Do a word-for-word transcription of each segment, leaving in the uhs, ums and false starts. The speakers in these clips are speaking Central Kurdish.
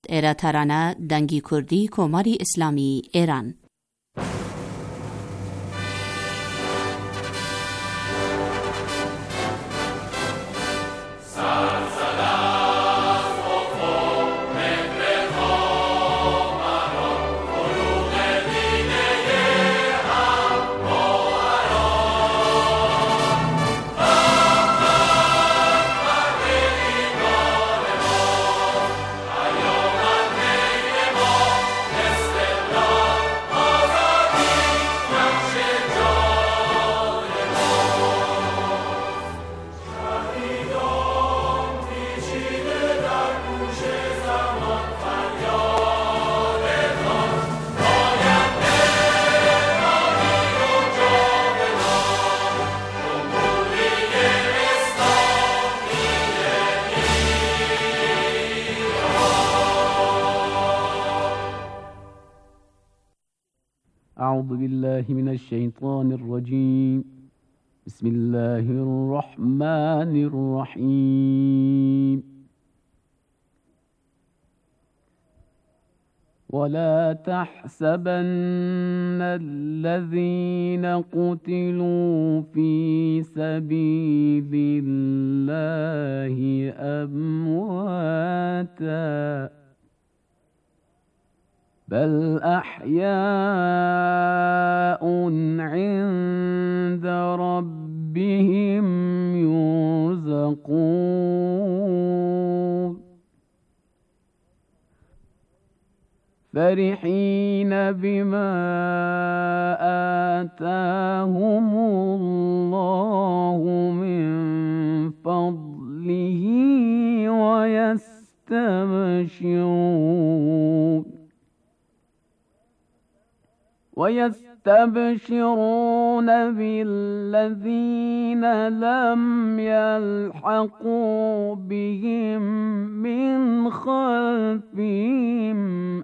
ایرا ترانه دنگی کردی کماری اسلامی ایران. أعوذ بالله من الشيطان الرجيم. بسم الله الرحمن الرحيم. ولا تحسبن الذين قتلوا في سبيل الله أمواتا بل أحياء عند ربهم يرزقون فرحين بما آتاهم الله من فضله ويستبشرون ويستبشرون بالذين لم يلحقوا بهم من خلفهم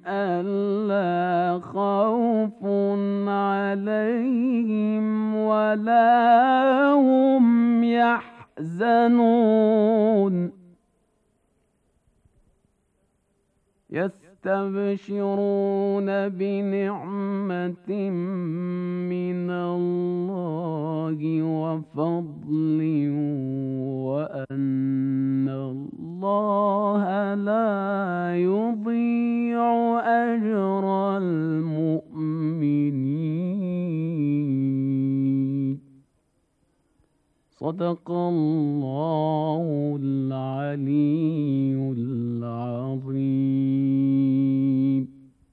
ألا خوف عليهم ولا هم يحزنون يستبشرون بنعمة من الله وفضل وأن الله لا يضيع أجر المؤمنين. صدق الله العلي العظيم.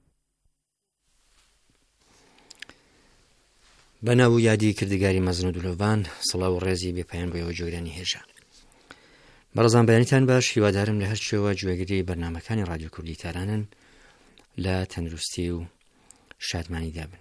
بەناو یادی کردگاری مەزن و دلۆڤان سڵاو و ڕێزی بێپایان بۆ ئێوە جۆگرانی هێژە. بەڕێزان بەیانیتان باش، هیوادارم لە هەر شێوە گوێگری بەرنامەکانی ڕادیۆ کوردی تارانن لە تەندروستی و شادمانیدا بن.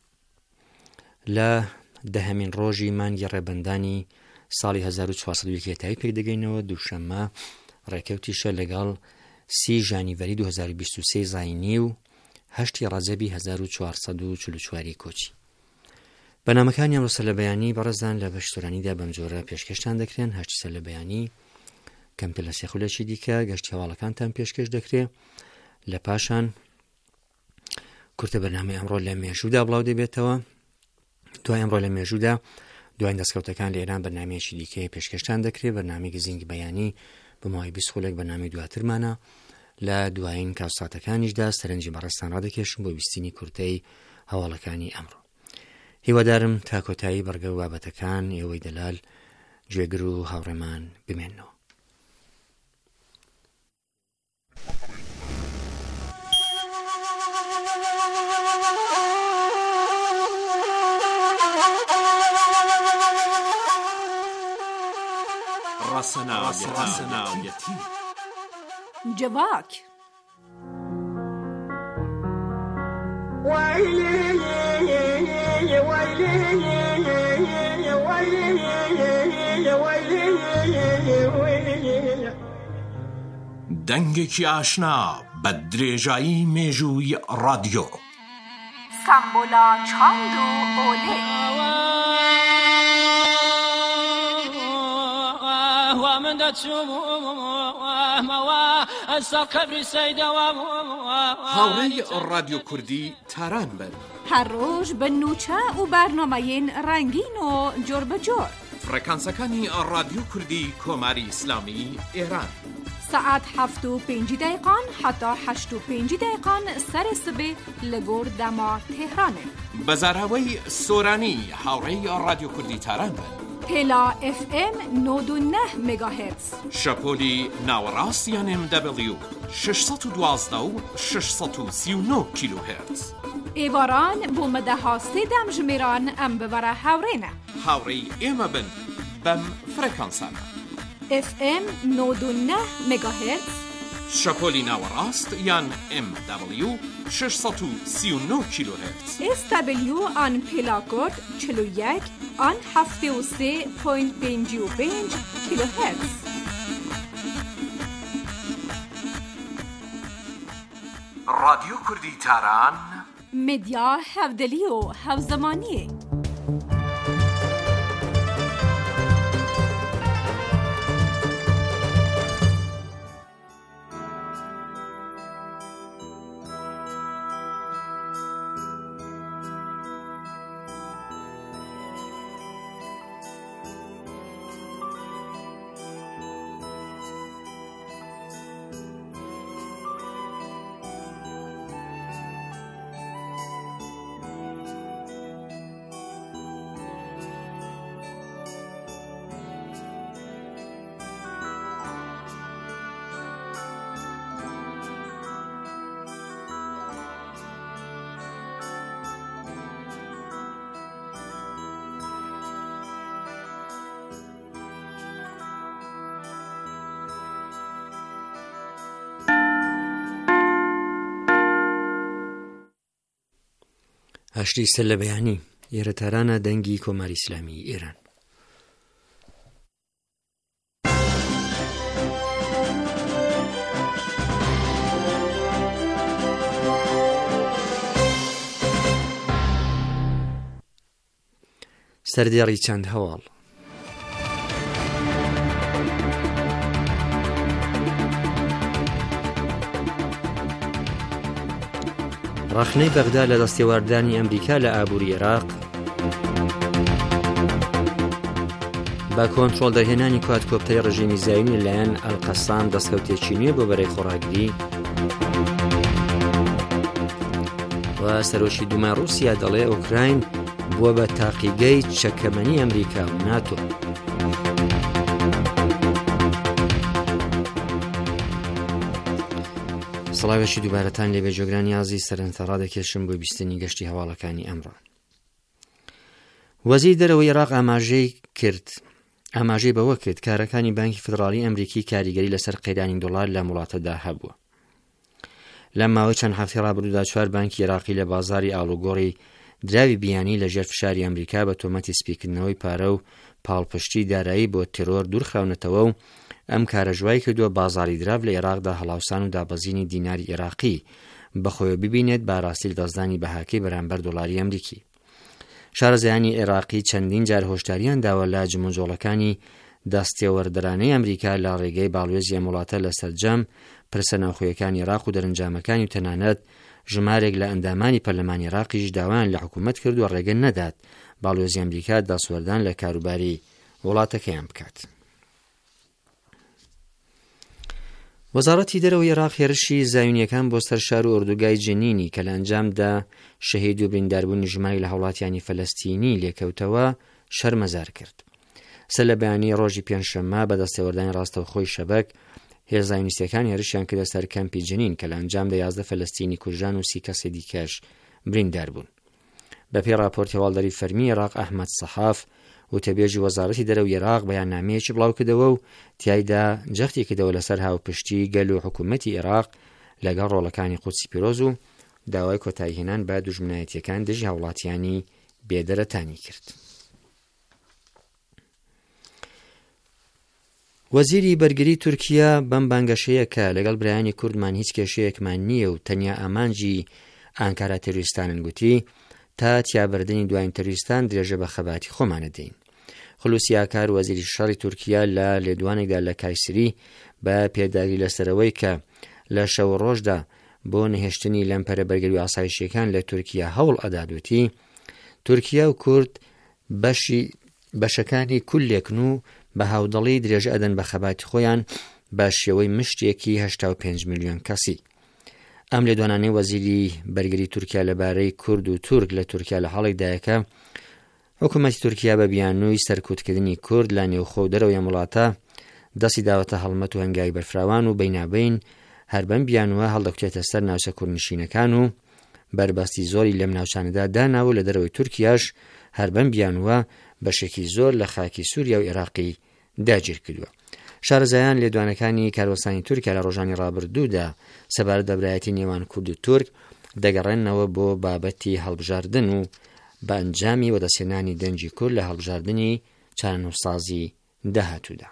لە دەهەمین ڕۆژی مانگی ڕێبەندانی ساڵی هەزار و چوارسەد و یەک هێتایی پێک دەگەینەوە. دووشەممە ڕێکەوتیشە لەگەڵ سی ژانیڤەری دوو هەزار و بیست و سێ زاینی و هەشتی ڕەجەبی هەزار و چوارسەد و چل و چواری کۆچی. بەنامەکانی ئەمڕۆ سەرلەبەیانی بەڕێزان لە بەشتۆرانیدا بەم جۆرە پێشکەشتان دەکرێن. هەشتی سەرلەبەیانی کەم پێ لە سێ خولەکی دیکە گەشتی هەواڵەکانتان پێشکەش دەکرێ. لە پاشان کورتە بەرنامەی ئەمڕۆ لە مێژوودا بڵاو دەبێتەوە. دوای ئەمڕۆ لە مێژوودا دوای دەستکەوتەکان لە ئێران بەرنامەیەکی دیکەی پێشکەشتان دەکرێت. بەرنامەی گزینگ بەیانی بەماوەی بیست خولێک بەرنامەی دواترمانە. لە دوایین کاوساتەکانیشدا سەرنجی بەڕێستان ڕادەکێشم بۆ بیستنی کورتەی هەواڵەکانی ئەمڕۆ. هیوادارم تا کۆتایی بەرگە و بابەتەکان ئێوەی دەلال گوێگر و هاوڕێمان بمێنەوە. ڕەسەناویەتی جواک دەنگێکی ئاشنا بە درێژایی مێژووی ڕادیۆ. سامبۆلا چاند و ئۆلێ. من دەچوو بفهموا السر قبر سيدوا هاوڕێی رادیۆ کوردی تاران بن هەر ڕۆژ بە نوچە و بەرنامەیەن ڕەنگین و جۆر بەجۆر. فڕێکانسەکانی رادیۆ کوردی کۆماری ئیسلامی ئێران سعات هەفت و پێنجی دقیقان حتا هەشت و پێنجی دقیقان سەرێ سبێ لە گۆر دەما تێهرانێ. بەزاراوەی سۆرانی هاوڕێی رادیۆ کوردی تاران بن. پێلا ئف ئێم نۆد و نە مێگاهێرتز. شەپۆلی ناوەڕاست یان ئێم دەبلیو شەشسەد و دوازدە و شەشسەد و سی و نۆ کیلۆهێرتز. ئێواران بۆ مەدەها سێدەم ژمێران ئەم ببەرە هاوڕێنە. هاوڕێی ئێمە بن بەم فڕێکانسانە. ئف ئێم نۆد و نە مێگاهێرتز. شەپۆلی ناوەڕاست یان ئێم دەبلیو شەشسەد و سی و نۆ کیلۆهێرتز. ئێس دەبلیو ئان پێلاکۆرد چل و یەک ئان هەفتێ و سێ پۆینت پێنجی و پێنج کیلۆهێرتز. رادیۆ کوردی تاران مدیا هەودەلی و هەوزەمانیە. هەشتی سەر لە بەیانی ئێرە تارانە دەنگی کۆماری ئیسلامی ئێران. سەردێڕی چەند هەواڵ. ڕاخنەی بەغدا لە دەستێواردانی ئەمریکا لە ئابووری عێراق، بە کۆنتڕۆڵ دەرهێنانی کوادکۆپتەری ڕژیمی زاوینی لەلایەن ئەلقەسام دەستکەوتێکی نوێ بۆ بەرەی خۆراکگیری، و سەرۆکی دوومای ڕووسیا دەڵێ ئوکراین بووە بە تاقیگەی چەکەمەنی ئەمریکا و ناتۆ. سڵاوێکی دووبارەتان لێبێ جۆگرانی یازی سەرنجڕا دەکێشم بۆ بیستنی گەشتی هەواڵەکانی ئەمڕۆ. وەزیری دەرەوەی عێراق ئاماژەی کرد ئاماژەی بەوە کرد کارەکانی بانکی فدراڵی ئەمریکی کاریگەری لەسەر قەیرانی دۆڵار لە وڵاتەدا هەبووە. لەم ماوەی چەند هەفتەی ڕابردوودا چوار بانکی عێراقی لە بازاری ئاڵوگۆڕی دراوی بیانی لە ژێر فشاری ئەمریکا بە تۆمەتی سپیکردنەوەی پارە و پاڵپشتی دارایی بۆ تێرۆر دوورخراونەتەوە و ئەم کارەژوای کردووە بازاری دراو لە عێراقدا هەڵاوسان و دابەزینی دیناری عێراقی بەخۆیەوە ببینێت باڕاستی لە دەستدانی بەهاکەی بەرامبەر دۆڵاری ئەمریکی. شارەزایانی عێراقی چەندین جار هۆشداریان داوە لە جموجۆڵەکانی دەستێوەردەرانەی ئەمریکا لە ڕێگەی باڵوێزی ئەم وڵاتە لە سەرجەم پرسە ناوخۆیەکانی عێراق و دەرەنجامەکانی و تەنانەت ژمارێک لە ئەندامانی پەرلەمانی عێراقیش داوایان لە حکوومەت کرد و ڕێگە نەدات باڵوێزی ئەمریکا دەسوەردان لە کاروباری وڵاتەکەیان بکات. وەزارەتی دەرەوەی عێراق هێرشی زاوینیەکان بۆ سەر شار و ئوردوگای جنینی کە لە ئەنجامدا شەهید و برینداربوونی ژماری لە هەوڵاتیانی فەلەستینی لێکەوتەوە شەرمەزار کرد. سەر لە بەیانی ڕۆژی پێنجشەممە بە دەستێوەردانی ڕاستەوخۆی شەبەک هێز زاوینیستەکان هێرشیان کردە سەر کەمپی جنین کە لە ئەنجامدا یازدە فەلەستینی کوژان و سی کەسێ دیکەش بریندار بوون. بەپێی راپۆرتی هەواڵدەری فەرمی عێراق ئەحمەد سەحاف وتەبێژی وەزارەتی دەرەوەی عێراق بەیاننامەیەکی بڵاو کردەوە و تیایدا جەختی کردەوە لەسەر هاوپشتی گەل و حکوومەتی عێراق لەگەڵ ڕۆڵەکانی قودسی پیرۆز و داوای کۆتاییهێنان بە دوژمنایەتیەکان دژی هاوڵاتیانی بێدەرەتانی کرد. وەزیری بەرگری تورکیا بەم بانگەشەیە کە لەگەڵ برایانی کوردمان هیچ کێشەیەکمان نییە و تەنیا ئامانجی ئانکارا تێروریستانن گوتی تا تیابردنی دوایین تەروریستان درێژە بە خەباتی خۆمانە دەین. خولوسی ئاکار وەزیری شەڕی تورکیا لە لێدوانێکدا لە کایسری بە پێداگری لەسەرەوەی کە لە شەو ڕۆژدا بۆ نەهێشتنی لەمپەرە بەرگەری و ئاسایشیەکان لە تورکیا هەوڵ ئەدادوتی تورکیا و کورد بەشی بەشەکانی کولێکن و بە هاودەڵی درێژە ئەدەن بە خەباتی خۆیان بە شێوەی مشتێکی هەشتا و پێنج ملیۆن کەسی. ئەم لێدوانانەی وەزیری بەرگەری تورکیا لەبارەی کورد و تورک لە تورکیا لە هەڵێکدایەکە حکوومەتی تورکیا بە بیانووی سەرکوتکردنی کورد لە نێوخۆ و دەرەوەی وڵاتە دەستی داوەتە هەڵمەت و هەنگاوی بەرفراوان و بەینابین هەر بەم بیانوە هەڵدەکوتێتە سەر ناوچە کوردنشینەکان و بربەستی زۆری لەم ناوچانەدا داناوە لە دەرەوەی تورکیاش هەر بەم بیانوە بەشێکی زۆر لە خاکی سووریا و عێراقی داگیر کردووە. شارەزایان لێدوانەکانی کاروەسانی تورکیا لە ڕۆژانی ڕابردوودا سەبارەت بەبرایەتی نێوان کورد و تورک دەگەڕێنەوە بۆ بابەتی هەڵبژاردن و بە ئەنجامی وەدەسێنانی دەنجی کورد لە هەڵبژاردنی چارەنووسازی داهاتوودا.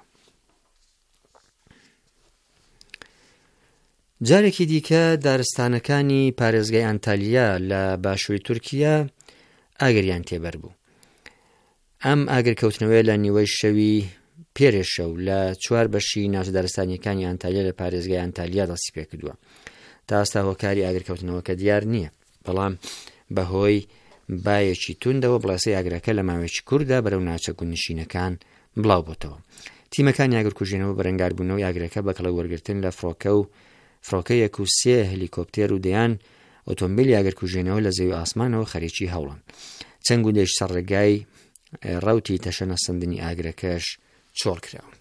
جارێکی دیکە دارستانەکانی پارێزگای ئەنتالیا لە باشووری تورکیا ئاگریان تێبەر بوو. ئەم ئاگرکەوتنەوەی لە نیوەی شەوی پێرێشە و لە چوار بەشی ناوچە دارستانیەکانی ئەنتالیا لە پارێزگای ئەنتالیا دەستی پێ کردووە. تا ئێستا هۆکاری ئاگرکەوتنەوەکە دیار نییە، بەڵام بەهۆی بایەکی توندەوە بڵێسەی ئاگرەکە لە ماوەیەکی کووردا بەرەو ناوچە کوردنشینەکان بڵاو بۆتەوە. تیمەکانی ئاگرکوژێنەوە بەرەنگاربوونەوەی ئاگرەکە بە کەڵە وەرگرتن لە فڕۆکە و فڕۆکەیەک و سێ هەلیکۆپتێر و دەیان ئۆتۆمبیلی ئاگرکوژێنەوە لە زەوی ئاسمانەوە خەریکی هەوڵن. چەند گوندێش سەرڕێگای ڕەوتی تەشەنە سندنی ئاگرەکەش چۆڵ کراون.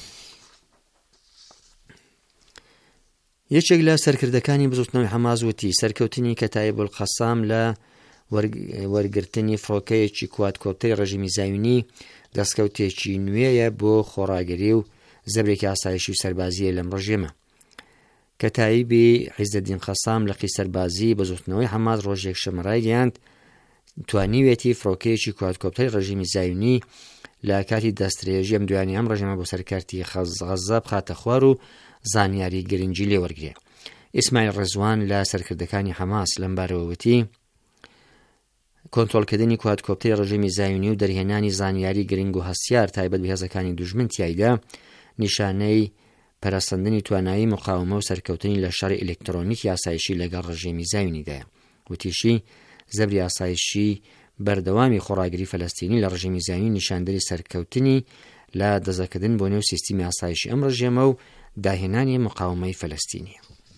یەکێک لە سەرکردەکانی بزوتنەوەی حەماس وتی سەرکەوتنی کەتایب القەسام لە وەرگرتنی فڕۆکەیەکی کوادکۆپتەری ڕژیمی زایونی دەستکەوتێکی نوێیە بۆ خۆڕاگەری و زەبرێکی ئاسایشی و سەربازیە لەم ڕژێمە. کەتایبی عیزەدین قەسام لە قی سەربازی بەزوتنەوەی حەماس ڕۆژێک شەمەڕای گەیاند توانیوێتی فڕۆکەیەکی کوادکۆپتەری ڕژیمی زایونی لە کاتی دەستدرێژی ئەم دوانی ئەم ڕژێمە بۆ سەرکارتی غەزە بخاتە خوار و زانیاری گرنگی لێوەرگرێ. ئیسماعیل ڕێزوان لە سەرکردەکانی حەماس لەم بارەوەتی کۆنتڕۆڵکردنی کوادکۆپتەری ڕژیمی زایونی و دەرهێنانی زانیاری گرنگ و هەستیار تایبەت بە هێزەکانی دوژمن تیایدا نیشانەی پەرەسەندنی توانایی مقاومە و سەرکەوتنی لە شەڕی ئلکترۆنیکی ئاسایشی لەگەڵ ڕژیمی زایونیدایە. وتیشی زەبری ئاسایشی بەردەوامی خۆڕاگری فەلەستینی لە ڕژیمی زایونی نیشاندەری سەرکەوتنی لە دەزەکردن بۆ نێو سیستمی ئاسایشی ئەم ڕژێمە و داهێنانی مقاومەی فەلەستینی.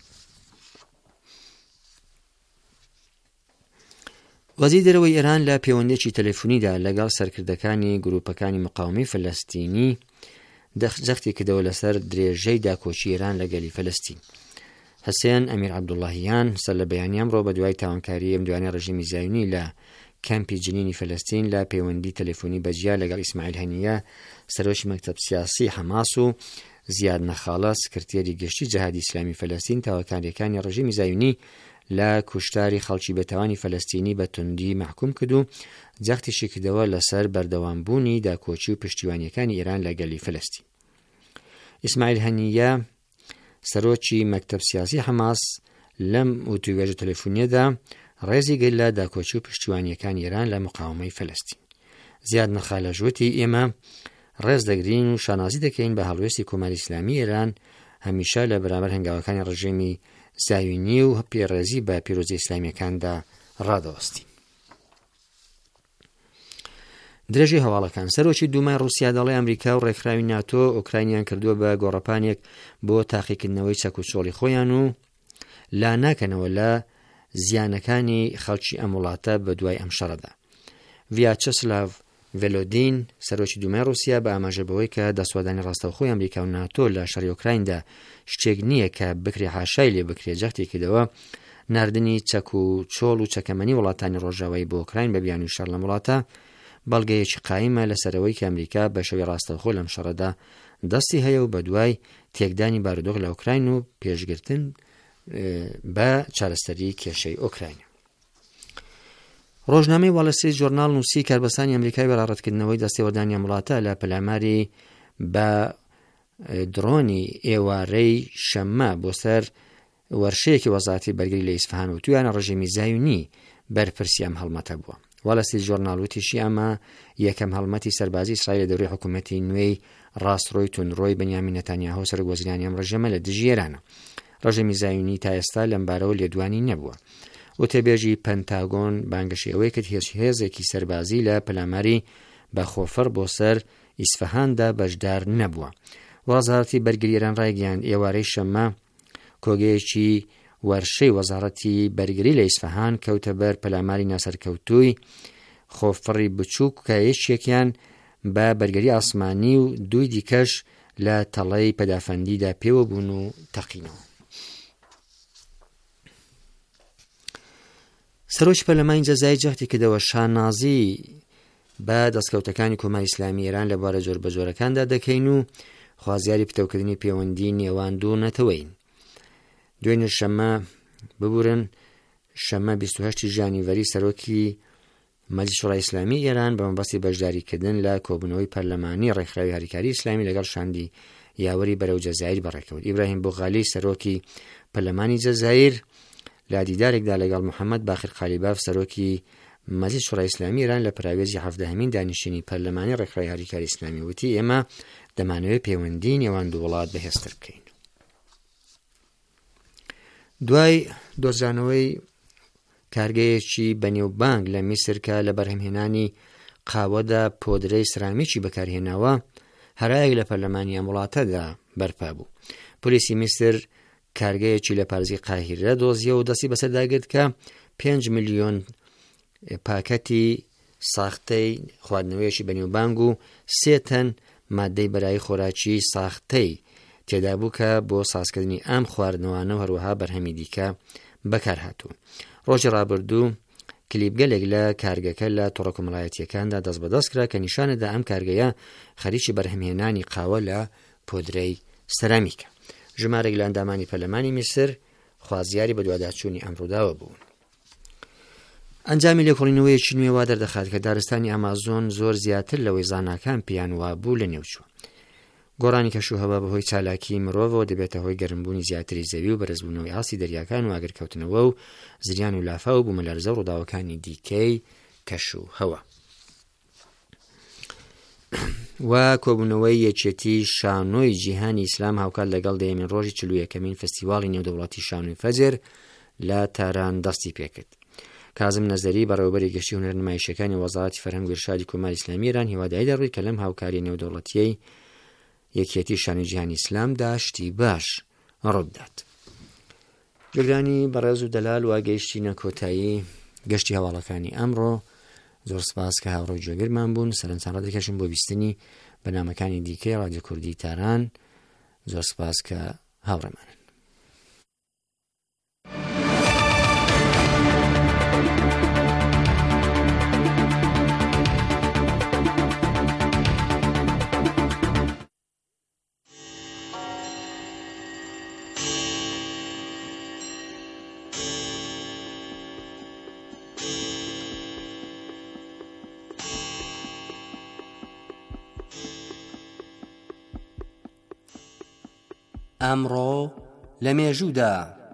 وەزیری دەرەوەی ئێران لە پەیوەندێکی تەلەفۆنیدا لەگەڵ سەرکردەکانی گروپەکانی مقاومەی فەلەستینی دەخجەختی کردەوە لەسەر درێژەی داکۆچی ئێران لەگەلی فەلەستین. حسێن ئەمیر عەبدوڵڵاهیان سەر لە بەیانی ئەمڕۆ بە دوای تاوانکاری ئەم دوانەی ڕژیمی زایونی لە کەمپی جنینی فەلەستین لە پەیوەندی تەلەفۆنی بەجیا لەگەڵ ئیسماعیل هەنیە سەرۆکی مەکتەب سیاسی حەماس و زیاد نەخاڵە سکرتێری گشتی جەهادی ئیسلامی فەلەستین تاوانکاریەکانی ڕژیمی زایونی لە کوشتاری خەڵکی بەتاوانی فەلەستینی بە توندی محکوم کرد و جەختیشی کردەوە لەسەر بەردەوامبوونی داکۆچی و پشتیوانیەکانی ئێران لەگەلی فەلەستین. ئیسماعیل هەنیە سەرۆکی مەکتەب سیاسی حەماس لەم وتووێژە تەلەفۆنیەدا ڕێزی گەل لە داکۆچی و پشتیوانیەکان ئێران لە مقاومەی فەلەستین. زیاد نەخالە ژووتی ئێمە ڕێز دەگرین و شانازی دەکەین بە هەڵوێستی کۆماری ئیسلامی ئێران هەمیشە لە بەرامبەر هەنگاوەکانی ڕژیمی زایونی و پێڕێزی بە پیرۆزی ئیسلامیەکاندا ڕادەوەستی. درێژی هەواڵەکان سەرۆکی دوومای ڕووسیا دەڵێ ئەمریکا و ڕێکخراوی ناتۆ ئوکراینیان کردووە بە گۆڕەپانێک بۆ تاقیکردنەوەی چەک و چۆڵی خۆیان و لا ناکەنەوە لە زیانەکانی خەڵکی ئەم وڵاتە بە دوای ئەم شەڕەدا. ڤیاچەسلاڤ ڤێلۆدین سەرۆکی دوومای ڕووسیا بە ئاماژەبەوەی کە دەسوادانی ڕاستەوخۆی ئەمریکا و ناتۆ لە شەڕی ئوکرایندا شتێک نییە کە بکرێ حاشای لێ بکرێ جەختی کردەوە ناردنی چەک و چۆڵ و چەکەمەنی وڵاتانی ڕۆژاوایی بۆ ئوکراین بە بیانی شەڕ لەم وڵاتە بەڵگەیەکی قایمە لەسەرەوەی کە ئەمریکا بە شەوی ڕاستەوخۆ لەم شەڕەدا دەستی هەیە و بە دوای تێکدانی بارودۆخ لە ئوکراین و پێشگرتن بە چارەسەری کێشەی ئوکراین. ڕۆژنامەی وەڵەسی جۆرناڵ نووسی کاربەسانی ئەمریکای بەڕارەتکردنەوەی دەستێوەردانی ئەم وڵاتە لە پەلاماری بە درۆنی ئێوارەی شەممە بۆ سەر وەرشەیەکی وەزارەتی بەرگری لە ئیسفهان و تویانە ڕژیمی زایونی بەرپرسی ئەم هەڵمەتە بووە. واڵەسی ژۆرناڵوتیشی ئەمە یەکەم هەڵمەتی سەربازی ئیسرائیل لە دەوری حکوومەتی نوێی ڕاستڕۆی تونڕۆی بەنیامین نەتانیاهو سەرۆکوەزیرانی ئەم ڕێژەمە لە دژی ئێرانە. ڕێژەمی زایونی تا ئێستا لەمبارەوە لێدوانی نەبووە. وتەبێژی پەنتاگۆن بانگەشی ئەوەی کرد هێزێکی سەربازی لە پەلاماری بەخۆفەر بۆ سەر ئیسفەهاندا بەشدار نەبووە. وەزارەتی بەرگری ئێران ڕایگەیاند ئێوارەی شەممە کۆگەیەکی وەرشەی وەزارەتی بەرگری لە ئیسفەهان کەوتە بەر پەلاماری ناسەرکەوتووی خۆفڕی بچووک کە یەکێکیان بە بەرگری ئاسمانی و دوی دیکەش لە تەڵەی پەدافەندیدا پێوە بوون و تەقینەوە. سەرۆکی پەرلەمانی جەزای جەختی کردەوە شانازی بە دەستکەوتەکانی کۆماری ئیسلامی ئێران لە بوارە جۆر بە جۆرەکاندا دەکەین و خوازیاری پتەوکردنی پەیوەندی نێوان دوو نەتەوەین. دوێنێ شەمە ببورن شەمە بیست و هەشتی ژانیڤەری سەرۆکی مەجلیس شوڕای ئیسلامی ئێران بە مەبەستی بەشداریکردن لە کۆبوونەوەی پەرلەمانی ڕێکخراوی هاریکاری ئیسلامی لەگەڵ شاندی یاوەری بەرەو جەزایر بەڕێکەوت. ئیبراهیم بوغالی سەرۆکی پەرلەمانی جەزایر لە دیدارێکدا لەگەڵ محەممەد باخر قالیباف سەرۆکی مەجلیس شوڕای ئیسلامی ئێران لە پراوێزی هەڤدەهەمین دانیشتنی پەرلەمانی ڕێکخراوی هاریکاری ئیسلامی وتی ئێمە دەمانەوێت پەیوەندی نێوان دوو وڵات بەهێزتر بکەین. دوای دۆزانەوەی کارگەیەکی بەنێوبانگ لە میسر کە لە بەرهەمهێنانی قاوەدا پۆدرەی سرامیکی بەکارهێناوە هەرایەک لە پەرلەمانی ئەم وڵاتەدا بەرپا بوو. پۆلیسی میسر کارگەیەکی لە پارێزی قاهیرە دۆزیە و دەستی بەسەرداگرت کە پێنج ملیۆن پاکەتی ساختەی خواردنەوەیەکی بەنێوبانگ و سێ تەن مادەی بەرایی خۆراکی ساختەی تێدا بوو کە بۆ سازکردنی ئەم خواردنەوانە و هەروەها بەرهەمی دیکە بەکارهاتوو. ڕۆژی ڕابردوو کلیپگەلێک لە کارگەکە لە تۆڕە کۆمەڵایەتیەکاندا دەست بەدەست کرا کە نیشانەدا ئەم کارگەیە خەریکی بەرهەمهێنانی قاوە لە پۆدرەی سەرامیکە. ژمارەێک لە ئەندامانی پەرلەمانی میسر خوازیاری بە دوواداچوونی ئەمڕۆداوە بوون. ئەنجامی لێکۆڵینەوەیەکی نوێ وا دەردەخات کە دارستانی ئامازۆن زۆر زیاتر لەوەی زاناکان پێیان وابوو لە نێوچووە. گۆڕانی کەشوهەوا بەهۆی چالاکی مرۆڤەوە دەبێتە هۆی گەرمبوونی زیاتری زەوی و بەرزبوونەوەی ئاسی دەریاکان و ئاگرکەوتنەوە و زریان و لافا و بوومەلەرزە و ڕووداوەکانی دیکەی کەشوهەوا. و کۆبوونەوەی یەکێتی شانۆی جیهانی ئیسلام هاوکات لەگەڵ دەیەمین ڕۆژی چلو یەکەمین فستیواڵی نێودەوڵاتی شانۆی فەجر لە تاران دەستی پێکرد. کازم نەزەری بەڕێوەبەری گەشتی و هونەرنمایشەکانی وەزارەتی فەرهەنگ و ئیرشادی کۆماری ئیسلامی ئێران هیواداری دەڕێت کە لەم هاوکاری نێودەوڵەتیەی یەکێتی شانۆی جیهانی ئیسلامدا شتی باش ڕوودات. گوێگرانی بەڕێز و دەلال واگەیشتی نەکۆتایی گەشتی هەواڵەکانی ئەمڕۆ. زۆر سپاس کە هاوڕێی گوێگرمان بوون. سەرنجام ڕادەکەشم بۆ بیستنی بەنامەکانی دیکەی ڕادیۆ کوردی تاران. زۆر سپاس کە هاوڕێمانن. ئەمڕۆ لە مێژوودا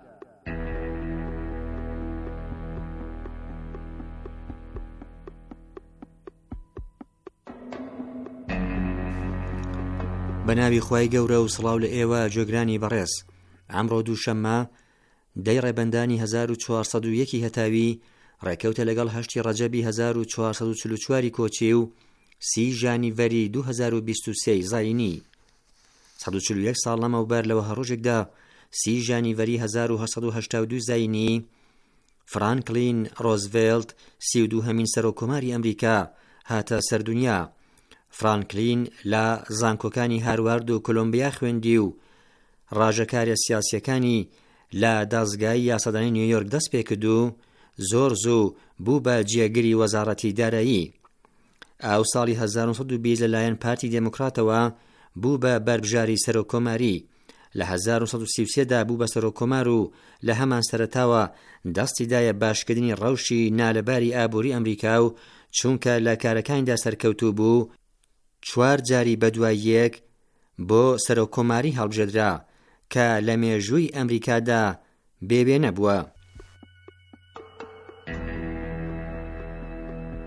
بەناوی خوای گەورە و سڵاو لە ئێوە جۆگرانی بەڕێز. ئەمڕۆ دووشەممە دەی ڕێبەندانی هەزار و چوارسەد و یەکی هەتاوی ڕێکەوتە لەگەڵ هەشتی ڕەجەبی هەزار و چوارسەد و چل و چواری کۆچی و سی ژانیڤەری دوو هەزار و بیست و سێ زاینی. سەد و چل و یەک ساڵ لەمەوبەر لەوە هەڕۆژێکدا سی ژانیڤەری هەزار و هەشت سەد و هەشتا و دوو زاینی فرانکلین ڕۆزڤێلت سی و دووهەمین سەرۆکۆماری ئەمریکا هاتە سەردونیا. فرانکلین لە زانکۆکانی هاروارد و کۆلۆمبیا خوێندی و ڕاژەکاریە سیاسیەکانی لە دازگای یاسادانی نیویۆرک دەست پێکرد و زۆر زوو بوو بە جێگری وەزارەتی دارایی. ئاو ساڵی هەزار و سەد و بیست لەلایەن پارتی دێموکراتەوە بوو بە بەربژاری سەرۆکۆماری. لە هەزار و سەد و سی و سێدا بوو بە سەرۆکۆمار و لە هەمان سەرەتاوە دەستی دایە باشکردنی ڕەوشی نالەباری ئابووری ئەمریکا و چونکە لە کارەکانیدا سەرکەوتوو بوو چوار جاری بەدوای یەک بۆ سەرۆکۆماری هەڵبژێدرا کە لە مێژووی ئەمریکادا بێبێ نەبووە.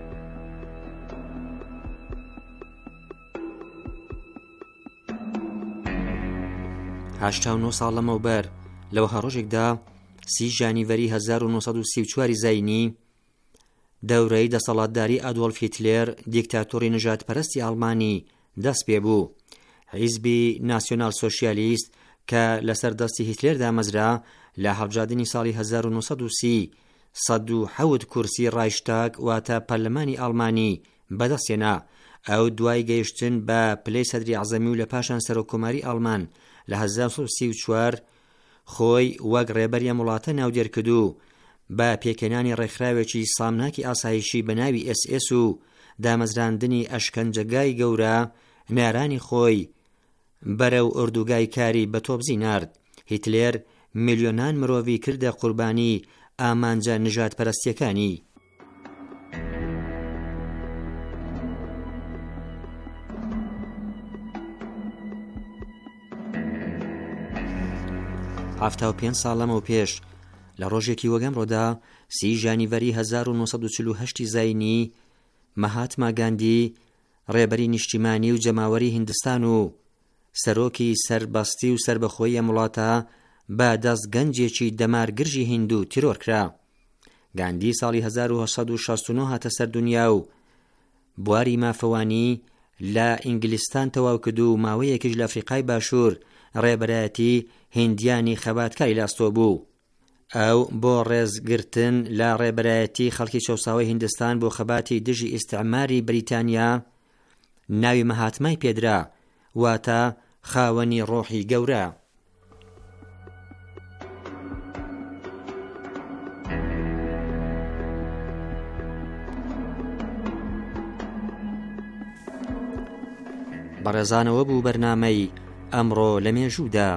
هەشتا و نۆ ساڵ لەمەوبەر لەوە هەڕۆژێکدا سی ژانیڤەری هەزار و نۆسەد و سی و چوار زاینی دەورەی دەسەڵاتداری ئادۆڵف هیتلێر دیکتاتۆری نژادپەرستی ئەڵمانی دەست پێ بوو. حیزبی ناسیۆنال سۆشیالیست کە لەسەر دەستی هیتلێردا مەزرا لە هەڵبژاردننی ساڵی هەزار و نۆسەد و سی سەد و حەوت کورسی ڕایشتاگ واتە پەرلەمانی ئەڵمانی بەدەستێنا. ئەو دوای گەیشتن بە پلەی سەدری عەزەمی و لە پاشان سەرۆکۆماری ئەڵمان لە هەزار و سەد و سی و چوار خۆی وەک ڕێبەری ئەم وڵاتە ناودێرکردو بە پێکێنانی ڕێکخراوێکی سامناکی ئاسایشی بە ناوی ئێس ئێس و دامەزراندنی ئەشکەنجەگای گەورە نارانی خۆی بەرەو ئوردوگای کاری بە تۆبزی نارد. هیتلێر میلیۆنان مرۆڤی کردە قوربانی ئامانجە نژادپەرستیەکانی. هەفتا و پێنج ساڵ لەمەو پێش لە ڕۆژێکی وەگەمڕۆدا سی ژانیڤەری هەزار و نۆسەد و چل و هەشت زاینی مەهاتما گاندی ڕێبەری نیشتیمانی و جەماوەری هیندستان و سەرۆکی سەربەستی و سربەخۆیی ئەم وڵاتە بە دەستگەنجێکی دەمارگرژی هیندو تیرۆر کرا. گاندی ساڵی هەزار و هەشت سەد و شەست و نۆ هاتە سەر دنیا و بواری مافەوانی لە ئینگلیستان تەواو کرد و ماوەیەکیش لە ئەفریقای باشوور ڕێبەرایەتی هیندیانی خەباتکاری لاستۆ بوو. ئەو بۆ ڕێزگرتن لە ڕێبەرایەتی خەڵکی چەوساوی هیندستان بۆ خەباتی دژی ئیستعماری بریتانیا ناوی مەهاتمای پێدرا واتە خاوەنی ڕۆحی گەورە. بەڕێزانەوە بوو بەرنامەی ئەمڕۆ لە مێژوودا.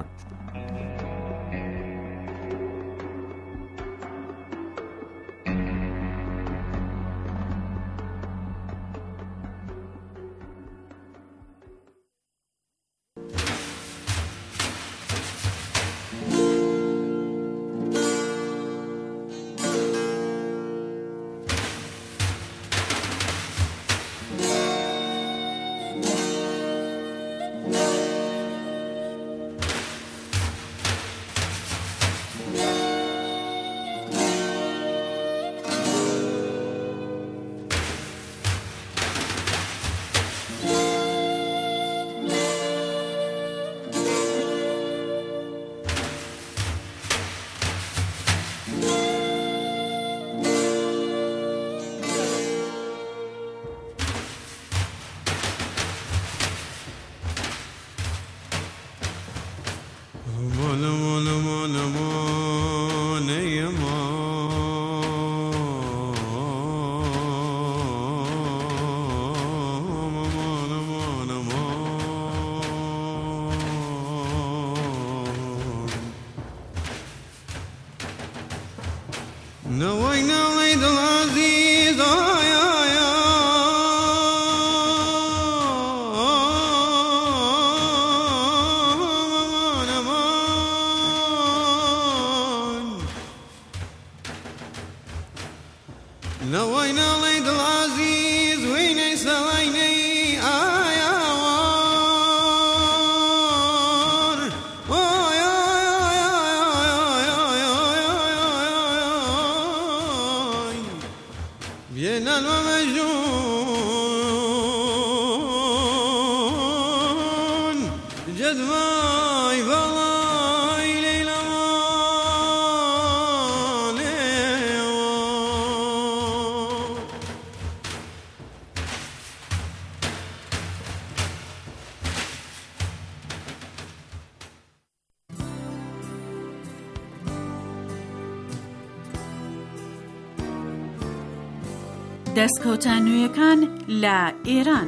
دەستکەوتە نوێیەکان لە ئێران.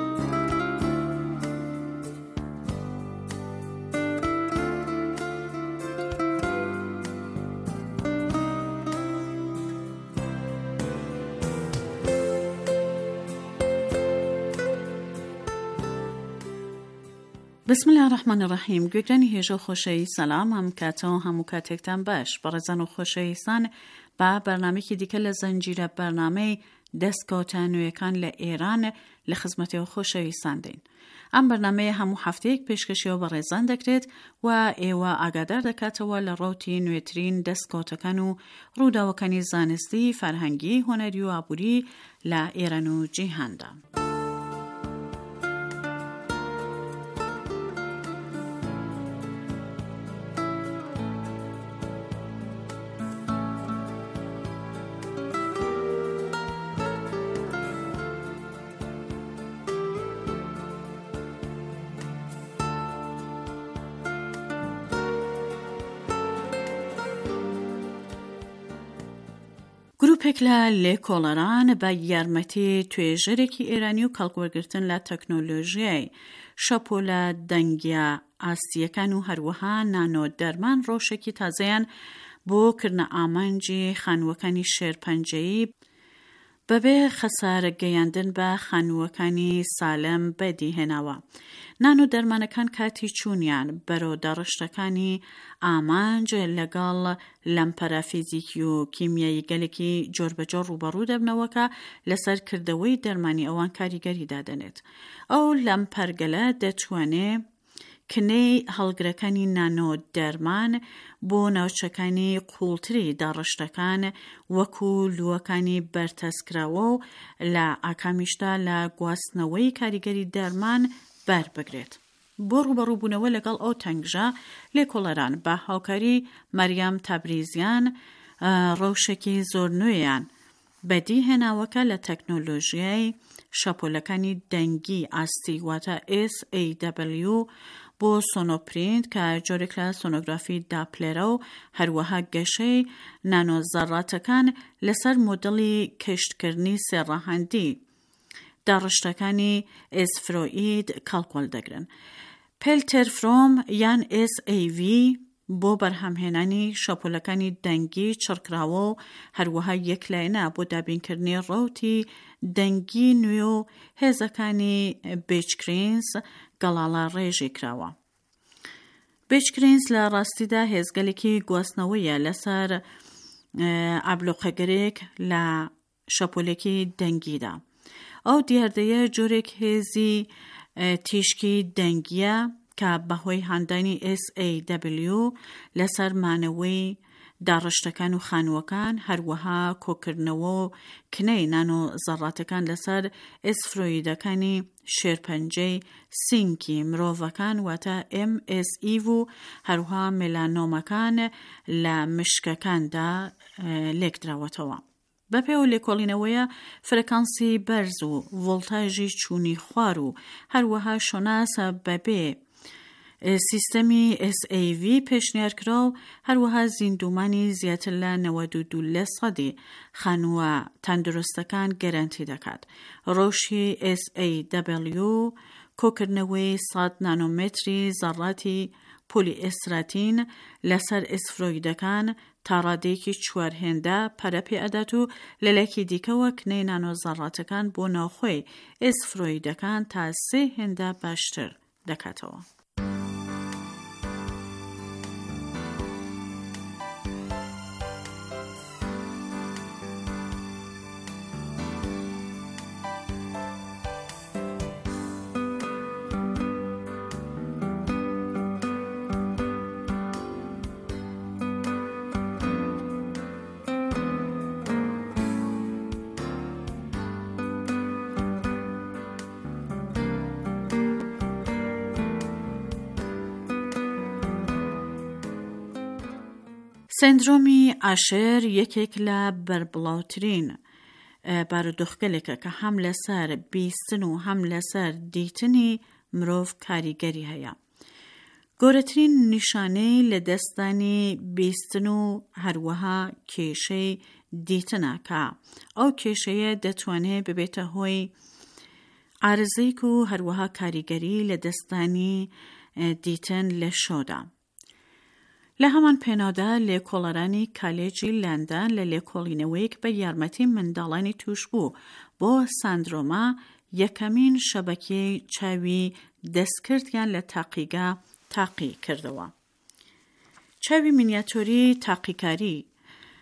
بسم الله الرحمن الرحیم. گوێگرانی هێژە و خۆشەوی سەلام هەم کاتەوە هەموو کاتێکتان باش. بەڕێزان و خۆشەویستان با بەرنامەیەکی دیکە لە زەنجیرە بەرنامەی دەستکەوتە نوێیەکان لە ئێران لە خزمەتەوە خۆشەویستاندین. ئەم بەرنامەیە هەموو هەفتەیەک پێشکەشیەوە بەڕێزان دەکرێت و ئێوە ئاگادار دەکاتەوە لە ڕوتی نوێترین دەستکەوتەکان و ڕووداوەکانی زانستی، فەرهەنگی، هۆنەری و ئابووری لە ئێران و جیهاندا. گروپێک لە لێکۆڵەران بە یارمەتی توێژەرێکی ئێرانی و کەڵکوەرگرتن لە تەکنۆلۆژیای شەپۆلە دەنگیە ئاستیەکان و هەروەها نانۆ دەرمان ڕۆژێکی تازەیان بۆ کردنە ئامانجی خانووەکانی شێرپەنجەیی بەبێ خەسارە گەیاندن بە خانووەکانی سالم بەدیهێناوە. نانۆ دەرمانەکان کاتی چوونیان بەرەو دەڕشتەکانی ئامانج لەگەڵ لەمپەرە فیزیکی و کیمیایی گەلێکی جۆربەجۆر ڕوبەڕوو دەبنەوەکە لەسەر کردەوەی دەرمانی ئەوان کاریگەری دادەنێت. ئەو لەمپەرگەلە دەتوانێت کنەی هەڵگرەکانی نانۆ دەرمان بۆ ناوچەکانی قوڵتری داڕشتەکان وەکو لووەکانی بەرتەسکراوە و لە ئاکامیشدا لە گواستنەوەی کاریگەری دەرمان بەربگرێت. بۆ ڕوبەڕووبوونەوە لەگەڵ ئەو تەنگژە لێکۆڵەران بە هاوکاری مەریام تابریزیان ڕەوشێکی زۆر نوێیان بەدی هێناوەکە لە تەکنۆلۆژیای شەپۆلەکانی دەنگی ئاستی واتە ئێس ئەی دەبلیو بۆ سۆنۆپرینت کە جۆرێک لە سۆنۆگرافی داپلێرە و هەروەها گەشەی نانۆزەڕاتەکان لەسەر مۆدڵی کەشتکردنی سێڕەهەندی داڕشتەکانی ئێسفرۆئید کەڵکۆڵ دەگرن. پێلتێرفرۆم یان ئێس ئەی ڤی بۆ بەرهەمهێنانی شەپۆلەکانی دەنگی چڕکراوە و هەروەها یەکلایەنە بۆ دابینکردنی ڕەوتی دەنگی نوێ و هێزەکانی بیچکرینز گەڵاڵە ڕێژی کراوە. بیچکرینز لە ڕاستیدا هێزگەلێکی گواستنەوەیە لەسەر ئابلۆقەگەرێک لە شەپۆلێکی دەنگیدا. ئەو دیاردەیە جۆرێک هێزی تیشکی دەنگیە کە بەهۆی هاندانی ئێس ئەی دەبلیو لەسەر مانەوەی داڕشتەکان و خانووەکان هەروەها کۆکردنەوە و کنەی نانۆ زەڕاتەکان لەسەر ئێسفرۆیدەکانی شێرپەنجەی سینکی مرۆڤەکان واتە ئێم ئێس ئی و هەروەها مێلانۆمەکان لە مشکەکاندا لێکدراوەتەوە. بەپێو لێکۆڵینەوەیە فرەکانسی بەرز و ڤۆڵتاژی چوونی خوار و هەروەها شۆناسە بەبێ سیستەمی ئێس ئەی ڤی پێشنیارکرا و هەروەها زیندومانی زیاتر لە نەوەد و دوو لە سەدی خانووە تەندروستەکان گەرانتی دەکات. ڕۆژی ئێس ئەی دەبلیو کۆکردنەوەی سەد نانۆمێتری زەڕاتی پۆلیئێستراتین لەسەر ئێسفرۆیدەکان تا ڕادەیەکی چوارهێندە پەرەپێ ئەدات و لەلایەکی دیکەوە کنەی نانۆ زەڕاتەکان بۆ ناوخۆی ئێسفرۆیدەکان تا سێ هێندە باشتر دەکاتەوە. سندرۆمی ئاشێر یەکێک لە بەربڵاوترین بارودۆخگەلێکە کە هەم لەسەر بیستن و هەم لەسەر دیتنی مرۆڤ کاریگەری هەیە. گۆرەترین نیشانەی لە دەستانی بیستن و هەروەها کێشەی دیتنە کە ئەو کێشەیە دەتوانێت ببێتە هۆی ئارزەیەک و هەروەها کاریگەری لە دەستانی دیتن لە شۆدا. لە هەمان پێناودا لێکۆڵەرانی کالێجی لەندەن لە لێکۆڵینەوەیەک بە یارمەتی منداڵانی توش بوو بۆ ساندرۆما یەکەمین شەبەکەی چاوی دەستکردیان لە تاقیگا تاقی کردەوە. چاوی مینیاتۆری تاقیکاری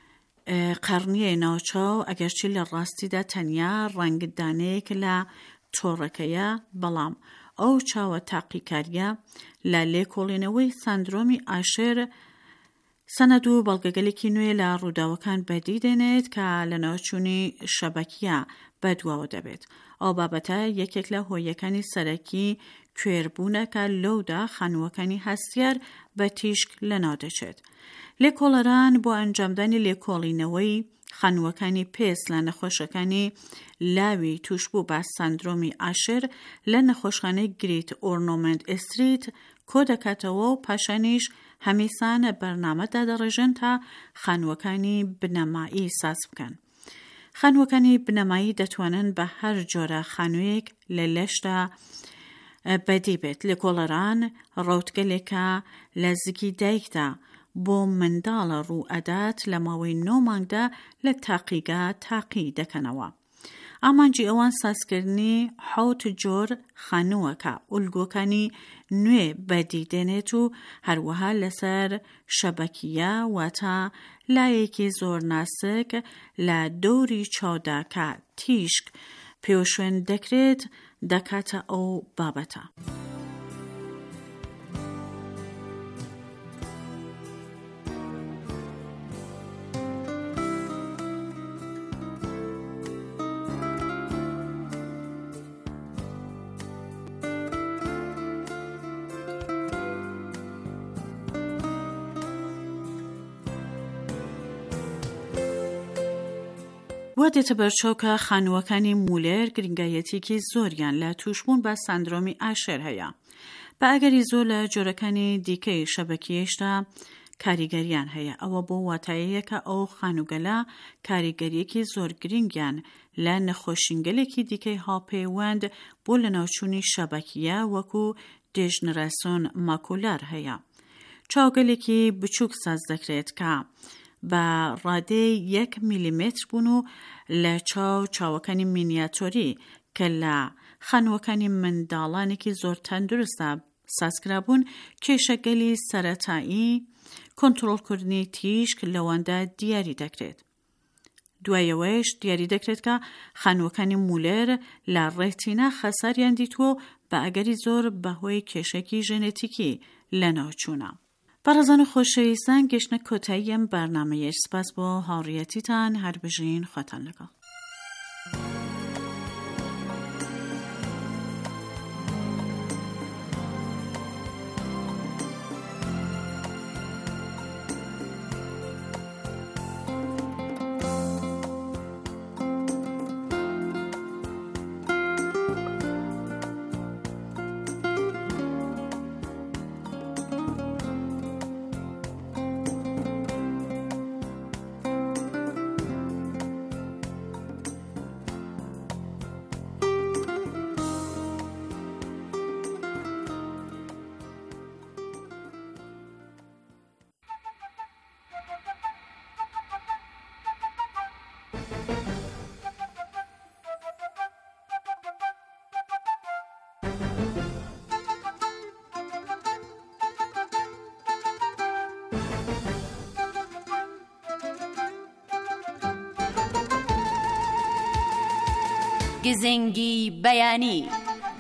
قرنیە ناوچاو ئەگەرچی لە ڕاستیدا تەنیا ڕەنگدانەیەک لە تۆڕەکەیە، بەڵام ئەو چاوە تاقیکاریە لە لێکۆڵێنەوەی سندرۆمی ئاشێر سەنەد و بەڵگەگەلێکی نوێ لە ڕووداوەکان بەدی دێنێت کە لە ناوچوونی شەبەکیە بەدواوە دەبێت. ئەو بابەتە یەکێک لە هۆیەکانی سەرەکی کوێربوونەکە لەودا خانووەکانی هەستیار بە تیشک لەناو دەچێت. لێکۆڵەران بۆ ئەنجامدانی لێکۆڵینەوەی خانووەکانی پێست لە نەخۆشەکانی لاوی توشبوو بە سندرۆمی ئاشێر لە نەخۆشخانەی گریت ئۆرنۆمنت ئستریت کۆ دەکاتەوە و پاشانیش هەمیسان بەرنامەدا دەڕێژن تا خانووەکانی بنەمایی ساز بکەن. خانووەکانی بنەمایی دەتوانن بە هەر جۆرە خانوویەک لە لەشدا بەدی بێت. لێکۆڵەران ڕەوتگەلێکە لە زگی دایکدا بۆ منداڵە ڕوو ئەدات لە ماوەی نۆ مانگدا لە تاقیگا تاقی دەکەنەوە. ئامانجی ئەوان سازکردنی حوت جۆر خانووەکە ئولگۆکانی نوێ بەدی دێنێت و هەروەها لەسەر شەبەکیە واتە لایەکی زۆر ناسک لە دەوری چاودا کە تیشک پێوشوێن دەکرێت دەکاتە ئەو بابەتە. وا دێتە بەرچاو کە خانووەکانی مولێر گرنگایەتێکی زۆریان لە توشبوون بە سندرۆمی ئاشێر هەیە. بە ئەگەری زۆر لە جۆرەکانی دیکەی شەبەکیەشدا کاریگەریان هەیە. ئەوە بۆ واتایەیەکە ئەو خانووگەلە کاریگەریەکی زۆر گرنگیان لە نەخۆشینگەلێکی دیکەی هاوپەیوەند بۆ لە ناوچوونی شەبەکیە وەکو دێژنەراسۆن ماکولار هەیە. چاوگەلێکی بچووک ساز دەکرێت کە بە ڕادەی یەک میلیمتر بوون و لە چاو چاوەکانی مینیاتۆری کە لە خانووەکانی منداڵانێکی زۆر تەندروستە سازکرابوون کێشەگەلی سەرەتایی کۆنتڕۆڵکردنی تیشک لەواندا دیاری دەکرێت. دوایەوەیش دیاری دەکرێت کە خانووەکانی مولێر لە ڕێتینا خەساریان دیتووە بە ئەگەری زۆر بەهۆی کێشێکی ژێنێتیکی لە ناوچوونە. بەڕێزان و خۆشەویستان گەشتنە کۆتایی ئەم بەرنامەیەش سپاس بۆ هاوڕێیەتیتان هەر بژین خۆتان لەگەڵ. گزنگی بەیانی.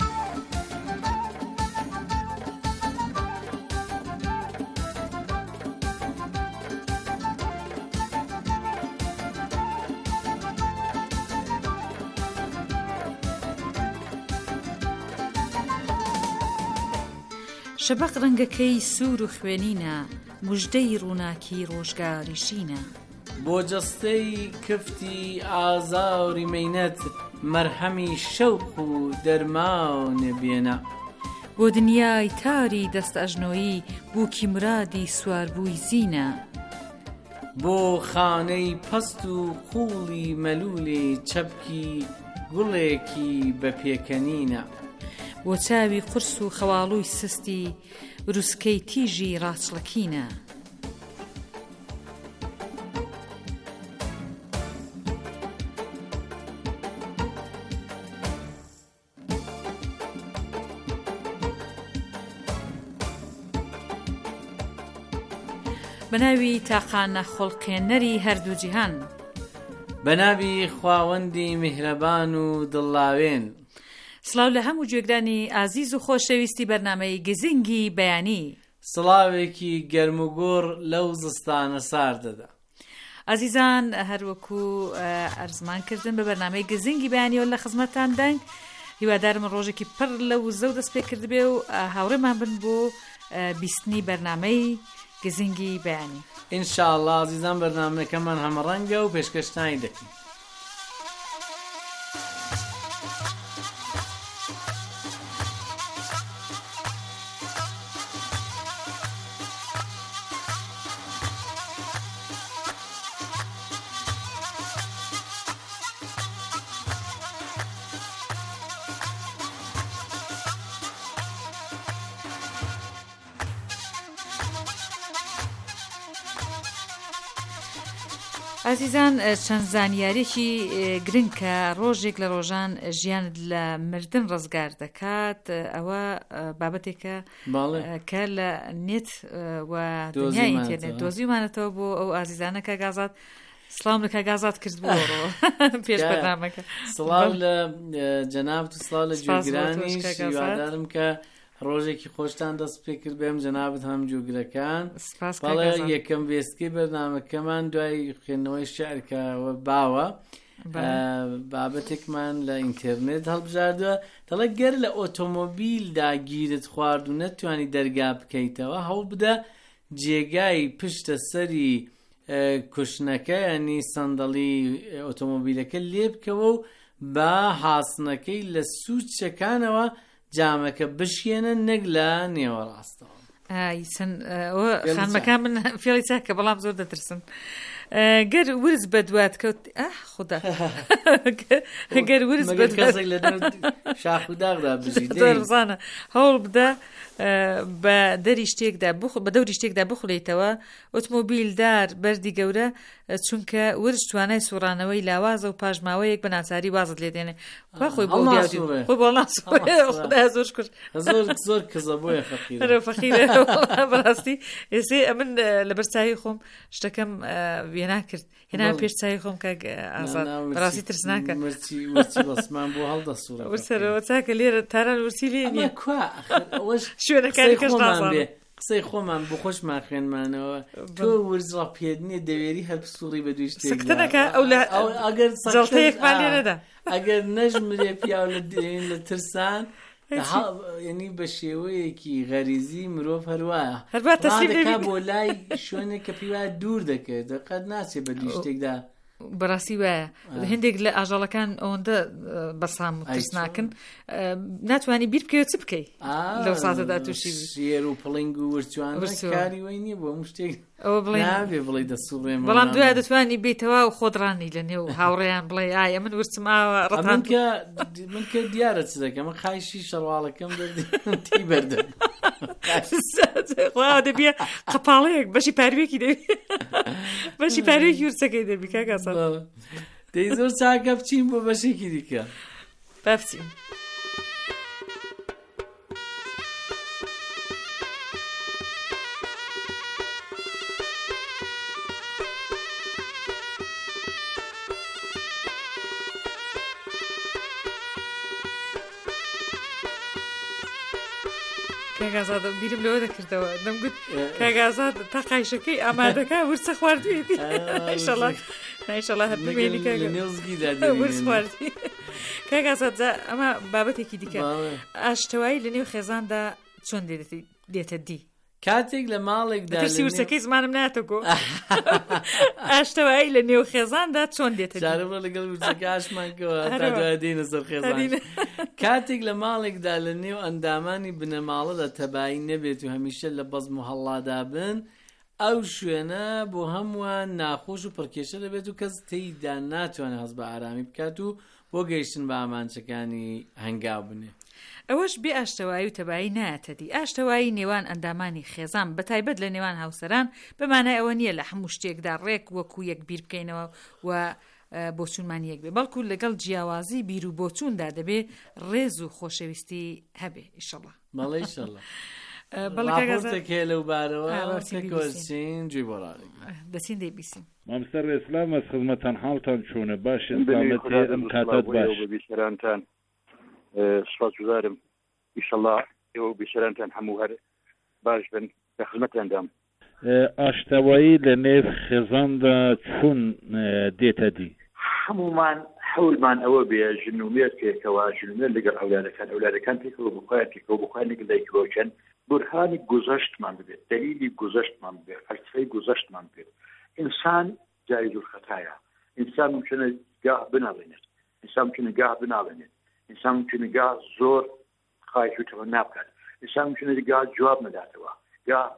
شەبەق ڕەنگەکەی سوور و خوێنینە، موژدەی ڕووناکی ڕۆژگاریشینە. بۆ جەستەی کفتی ئازاوری مەینەت مەرهەمی شەوق و دەرمانێ بێنە. بۆ دنیای تاری دەست ئەژنۆیی بووکی مرادی سواربووی زینە. بۆ خانەی پەست و قوڵی مەلوولێ چەپکی گوڵێکی بە پێکەنینە. بۆ چاوی قورس و خەواڵووی سستی بروسکەی تیژی ڕاچڵەکینە. بەناوی تاقانە خۆڵقێنەری هەردوو جیهان، بەناوی خواوەندی میهرەبان و دڵاوێن. سڵاو لە هەموو گوێگرانی ئازیز و خۆشەویستی بەرنامەی گزینگی بەیانی. سڵاوێکی گەرم و گۆڕ لەو زستانە ساردەدا. ئازیزان، هەروەکو ئەرزمان کردن بە بەرنامەی گزینگی بەیانیەوە لە خزمەتتان دەنگ. هیوادارم ڕۆژێکی پڕ لە وزە و دەست پێ کرد بێ و هاوڕێمان بن بۆ بیستنی بەرنامەی گزینگی بەیانی. ئینشاءالله ئازیزان، بەرنامەکەمان هەمەڕەنگە و پێشکەشتانی دەکەین. ئازیزان، چەند زانیارێکی گرنگ کە ڕۆژێک لە ڕۆژان ژیانت لە مردن ڕزگار دەکات، ئەوە بابەتێکە کە لە نێت و دنیای ئینترنێت دۆزیمانێتەوە بۆ ئەو ئازیزانە کە گازات. سڵام لە کاگازات کرد بۆ پێش بەرنامەکە. سڵاو لە جەنابەت و سڵاو لە گوێگرانیش. هیوادارم کە ڕۆژێکی خۆشتان دەست پێ کرد بێم جەنابەت هەم جوگرەکان. بەڵێ یەکەم وێستگەی بەرنامەکەمان دوای خوێندنەوەی شێعرکەوە باوە بابەتێکمان لە ئینترنێت هەڵبژاردووە. دەڵێ گەر لە ئۆتۆمۆبیلدا گیرت خوارد و نەتوانی دەرگا بکەیتەوە، هەوڵ بدە جێگای پشتە سەری کوشنەکە ینی سەندەڵی ئۆتۆمۆبیلەکە لێ بکەوە و بە حاسنەکەی لە سوچەکانەوە جامەکە بشێنە نەک لە نێوە ڕاستەوە. خانمەکان من فێڵی چاکە، بەڵام زۆر دەترسن. گەر ورز بە دوات کەوت خدا گەر ورز بە لە شاخ و داغدا بژی دەرزانە هەوڵ بدە بە دەری شتێکدا بە دەوری شتێکدا بخولێتەوە. ئۆتۆمۆبیلدار بەردی گەورە، چونکە ورز توانای سوڕانەوەی لاوازە و پاژماوەیەک بە ناچاری وازت لێ دێنێ. خۆی بۆ خۆی بۆ ناسۆ زۆر کوش زۆر کەزە بۆیە فەقیرە بەڕاستی. ئێسێ ئەمن لە بەرچاوی خۆم شتەکەم وێنا کرد، هێنا پێش چاوی خۆم کە ئازاد بەڕاستی ترس ناکە بەسمان بۆ هەڵدەسوورە ورسەرەوە چاکە لێرە تاران ورسی لێ نییە شوێنەکانی کەس نازانێ. قسەی خۆمان بۆ خۆشمان خوێنمانەوە. تۆ ورزڕە پێدنێ دەوێری هەر سووڕی بە دوی شتێک سکتەنەکە ئەو لە ئەگەر جەڵتەیەکمان لێ نەدا. ئەگەر نەژمرێ پیاو لە ترسان ینی بە شێوەیەکی غەریزی مرۆڤ هەروایە ڕادەکا بۆ لای شوێنێک کە پیوا دوور دەکرد، دەقەت ناچێ بە دوی شتێکدا. بەڕاستی وایە هەندێک لە ئاژەڵەکان ئەوەندە بەسام و ترس ناکەن، ناتوانانی بیر بکەوە چ بکەی لەو ساتەدا تووشی شێر و پڵنگ و ورچوان کاری وی نییە بۆ شتێک ئەوە بڵێ بڵێ دەسوڕێم، بەڵام دوای دەتوانی بێتەوە و خۆدڕانی لە نێو هاوڕێیان بڵێ ئایا من ورچماوە ڕەتان من کە دیارە چ دەکەم، من خایشی شەڕواڵەکەم دەردی بەردەم دەبیە قەپاڵەیەک بەشی پاروێکی دەبی بەشی پاروێکی ورچەکەی دەبی کاکاسە دەی زۆر چاکە بچین بۆ بەشێکی دیکە بەفچین. کاگازاد بیرم لەوە دەکردەوە، دەمگوت کاگازاد تا قایشەکەی ئامادەکە ورچە خواردوێتی. ئینشەڵا ئینشەڵا هەر بمێنی ورچ خواردی. کاگازاد ئەمە بابەتێکی دیکە، ئاشتەوایی لە نێو خێزاندا چۆن دێتە دی؟ کاتێک لە ماڵێکدا ترسی ورچەکەی زمانم ناتەکۆ. ئاشتەوایی لە نێو خێزاندا چۆن دێتە دی؟ جارەوە لەگەڵ ورچەکە ئاشمانکەوە تا دوای دێنە سەر خێزان. کاتێک لە ماڵێکدا لە نێو ئەندامانی بنەماڵەدا تەبایی نەبێت و هەمیشە لە بەزم و هەڵادا بن، ئەو شوێنە بۆ هەمووان ناخۆش و پڕکێشە دەبێت و کەس تێیدا ناتوانێت هەست بە ئارامی بکات و بۆ گەیشتن بە ئامانچەکانی هەنگاو بنێ. ئەوەش بێ ئاشتەوایی و تەبایی نایەتەدی. ئاشتەوایی نێوان ئەندامانی خێزان بەتایبەت لە نێوان هاوسەران بەمانای ئەوە نییە لە هەموو شتێکدا ڕێک وەکو یەک بیر بکەینەوە و بۆچوونمان یەک بێ، بەڵکو لەگەڵ جیاوازی بیر و بۆچووندا دەبێ ڕێز و خۆشەویستی هەبێ. ئیشەڵڵا مەڵێ ئیشەڵڵا. راپۆرتێک هەیە لەو بارەوە کۆچین جوێ بۆ ڕادێک دەچین دەیبیستین مامسەر ئێسلام ئەس خزمەتان حاڵتان چۆنە باش ئێسلامەتێدم کاتات باش بیسەرانتان سپاسگوزارم ئیشەڵڵا ئێوە بیسەرانتان هەموو هەر باش بن لە خزمەتیاندام. ئاشتەوایی لە نێو خێزاندا چۆن دێتە دی؟ هەمومان حەولمان ئەوە بێ ژنومێت پێکەوە ژنومێت لەگەڵ ئەولادەکان ئەولادەکان پێکەوە بخوایان پێکەوە بخوایان لەگەڵ دایکەوەکەن بورهانی گوزەشتمان ببێت دلیلی گوزەشتمان ببێت فەلسفەی گوزەشتمان بێت. ئینسان جایز الخەتایە، ئینسان ممکنە گاه بناڵێنێت، ئینسان ممکنە گاه بناڵێنێت، ئینسان ممکنە گاه زۆر خایش و تەمەنا بکات، ئینسان ممکنە گاه جواب نەداتەوە، گاه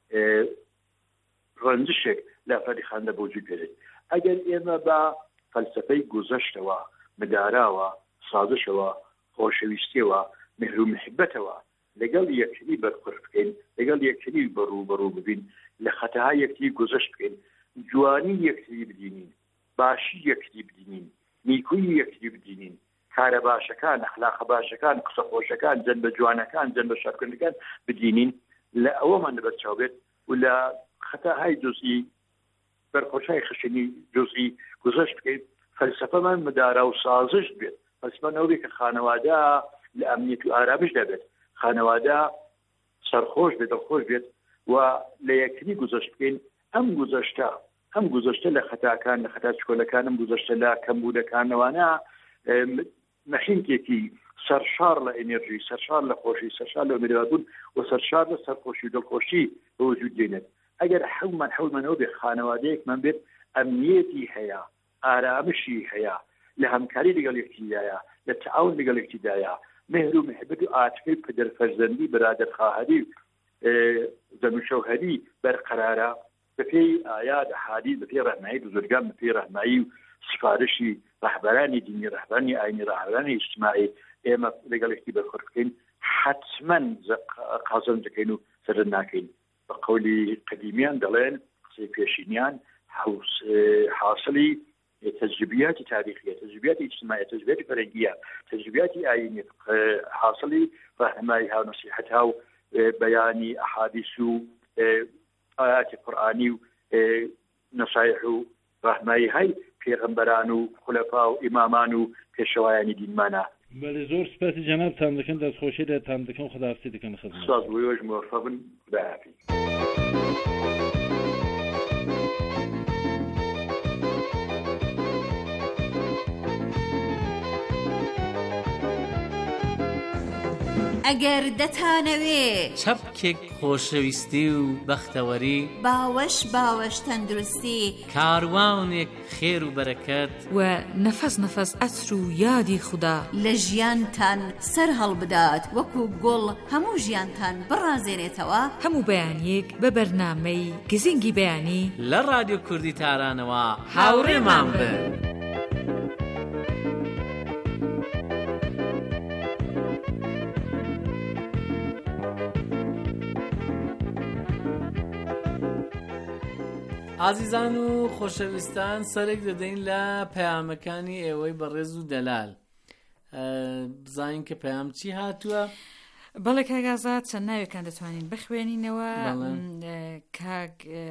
ڕەنجشێک لە ئەفرادی خانە بەوجود بێت. ئەگەر ئێمە بە فەلسفەی گوزەشتەوە مداراوە سازشەوە خۆشەویستیەوە مهر و محبەتەوە لەگەڵ یەکتری بەرخورد بکەین، لەگەڵ یەکتری بەڕوو بەڕوو ببین، لە خەتەها یەکتری گوزەشت بکەین، جوانی یەکتری بدینین، باشی یەکتری بدینین، نیکوی یەکتری بدینین، کارە باشەکان ئەخلاقە باشەکان قسە خۆشەکان جەن بە جوانەکان جەن بە شەرکردەکان بدینین، لە ئەوەمان لەبەرچاو بێت و لە خەتەهای جزئی بەرخۆشای خشنی جزئی گوزەشت بکەین. فەلسفەمان مدارا و سازش بێت، فەلسفەمان ئەوە بێت کە خانەوادە لە ئەمنیەت و ئارامش دەبێت، خانەوادە سەرخۆش بێت دڵخۆش بێت و لە یەکتری گوزەشت بکەین. ئەم گوزەشتە ئەم گوزەشتە لە خەتاکان لە خەتا چکۆلەکان ئەم گوزەشتە لە کەمبوونەکانەوەنە مەخینکێکی سەرشار لە ئێنێرژی، سەرشار لە خۆشی، سەرشار لە میرابوون و سەرشار لە سەرخۆشی و دڵخۆشی بەوجود دێنێت. ئەگەر حەومان حەومانەوە بێ خانەوادەیەکمان بێت ئەمنیەتی هەیە، ئارامشی هەیە، لە هەمکاری لەگەڵ یەکتریدایە، لە تەعاون لەگەڵ یەکتریدایە، مهر و محبەت و ئاتفەی پدر فەرزەندی بەرادەرخواهەری زەمشەوهەری بەرقەرارە بەپێی ئایات ئەحادیث بەپێی ڕەهنمایی بزرگان بەپێی ڕەهنمایی و سفارشی ڕەهبەرانی دینی ڕەهبەرانی ئاینی ڕەهبەرانی ئیجتیماعی ئێمە لەگەڵ یەکتری بەرخورد بکەین حتمەن قازم دەکەین و سەرنج ناکەین. بە قەولی قەدیمیان دەڵێن قسەی پێشینیان حاصلی تجربيات تاريخية، تجربيات اجتماعية، تجربيات فرنجية، تجربيات آينية، حاصلي رحمائها ونصيحتها وبيان أحاديث آيات القرآن ونصائح رحمائها في غنبران وخلفاء وإمامان في شوايان دين مانا. بله زور سپاسی جناب تان دکن دست خوشی ده تان دکن خداحافظی دکن خدمت. استاد ویوج موفقن خداحافظ. ئەگەر دەتانەوێ چەپکێک خۆشەویستی و بەختەوەری، باوەش باوەش تەندروستی، کاروانێک خێر و بەرەکەت و نەفەس نەفەس ئەچر و یادی خوددا لە ژیانتان سەر هەڵبدات وەکو گوڵ هەموو ژیانتان بڕازێنێتەوە. هەموو بەیانیەک بە بەرنامەی گزینگی بەیانی لە رادیۆ کوردی تارانەوە هاوڕێمان بن. ئازیزان و خۆشەویستان، سەرێک دەدەین لە پەیامەکانی ئێوەی بەڕێز و دەلال. بزانین کە پەیام چی هاتووە؟ بەڵێ کاگازات چەند ناوێکان دەتوانین بخوێنینەوە. کاگ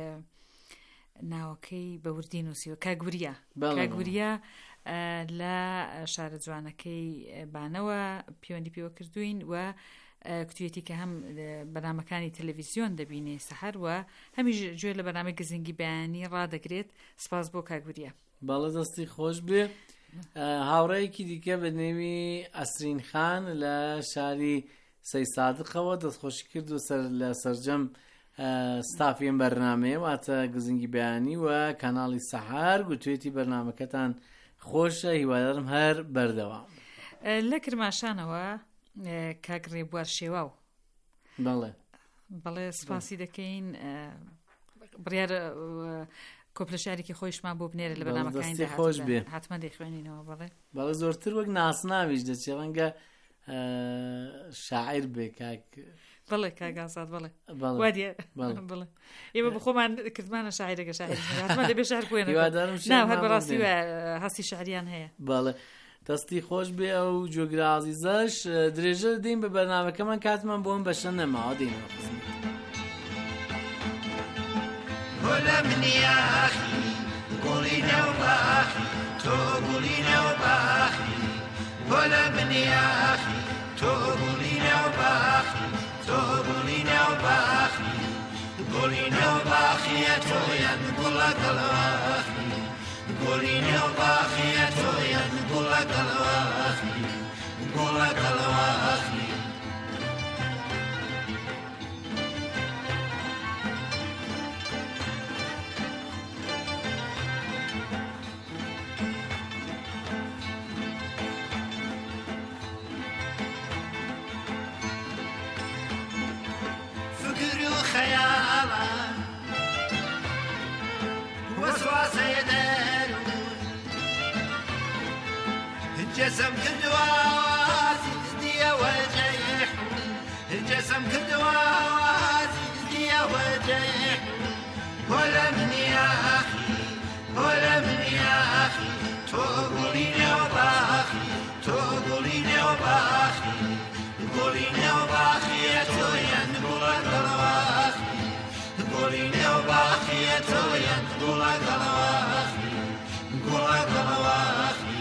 ناوەکەی بە وردی نووسیوە، کاگوریا کاگوریا لە شارە جوانەکەی بانەوە پەیوەندی پێوە کردوین و کتوێتی کە هەم بەنامەکانی تەلەڤیزیۆن دەبینێ سەحەر و هەمیش گوێ لە بەنامەی گزینگی بەیانی ڕادەگرێت. سپاس بۆ کاگوریا. باڵە دەستی خۆش بێ. هاوڕەیەکی دیکە بە نێوی ئەسرین خان لە شاری سەی سادقەوە دەستخۆشی کرد و لە سەرجەم ستافیان بەرنامەیە واتە گزینگی بەیانی و کاناڵی سەحەر گوتوێتی بەرنامەکەتان خۆشە، هیوادارم هەر بەردەوام. لە کرماشانەوە کاگڕێ بوار شێواو. بەڵێ بەڵێ سپاسی دەکەین. بڕیار کۆپلە شارێکی خۆیشمان بۆ بنێرە لە بەنامەکانی خۆش بێ، حتمما دەیخوێنینەوە. بەڵێ بەڵێ زۆرتر وەک ناسناویش دەچێ ڕەنگە شاعیر بێ. کاک بەڵێ کاگازات بڵێ وادیە بڵێ ئێمە بخۆمان کردمانە شاعیرەکە شاعیر حتمما دەبێ شعر بخوێنێ. هیوادارم نا هەر بەڕاستی هەستی شعریان هەیە. بەڵێ دەستی خۆش بێ ئەو جۆگرازیزەش درێژە دەین بە بەرنامەکەمان کاتمان بۆم بەشە نەماوە دێنەوە قسم ولا من يا أخي قولينا وباخي تو قولينا وباخي ولا من يا أخي تو قولينا وباخي تو قولينا وباخي قولينا وباخي يا تو يا نقول لك الواخي قولينا وباخي يا تو يا نقول لك الواخي نقول لك الواخي خيالا وسواسة يدارون الجسم كدواسي ديا وجيح الجسم كدواسي ديا وجيح ولا من يا أخي ولا من يا أخي تقوليني وباخي تقوليني وباخي تقوليني وباخي يا تويا نقولك الواخي تقوليني وباخي يا تويا نقولك الواخي نقولك الواخي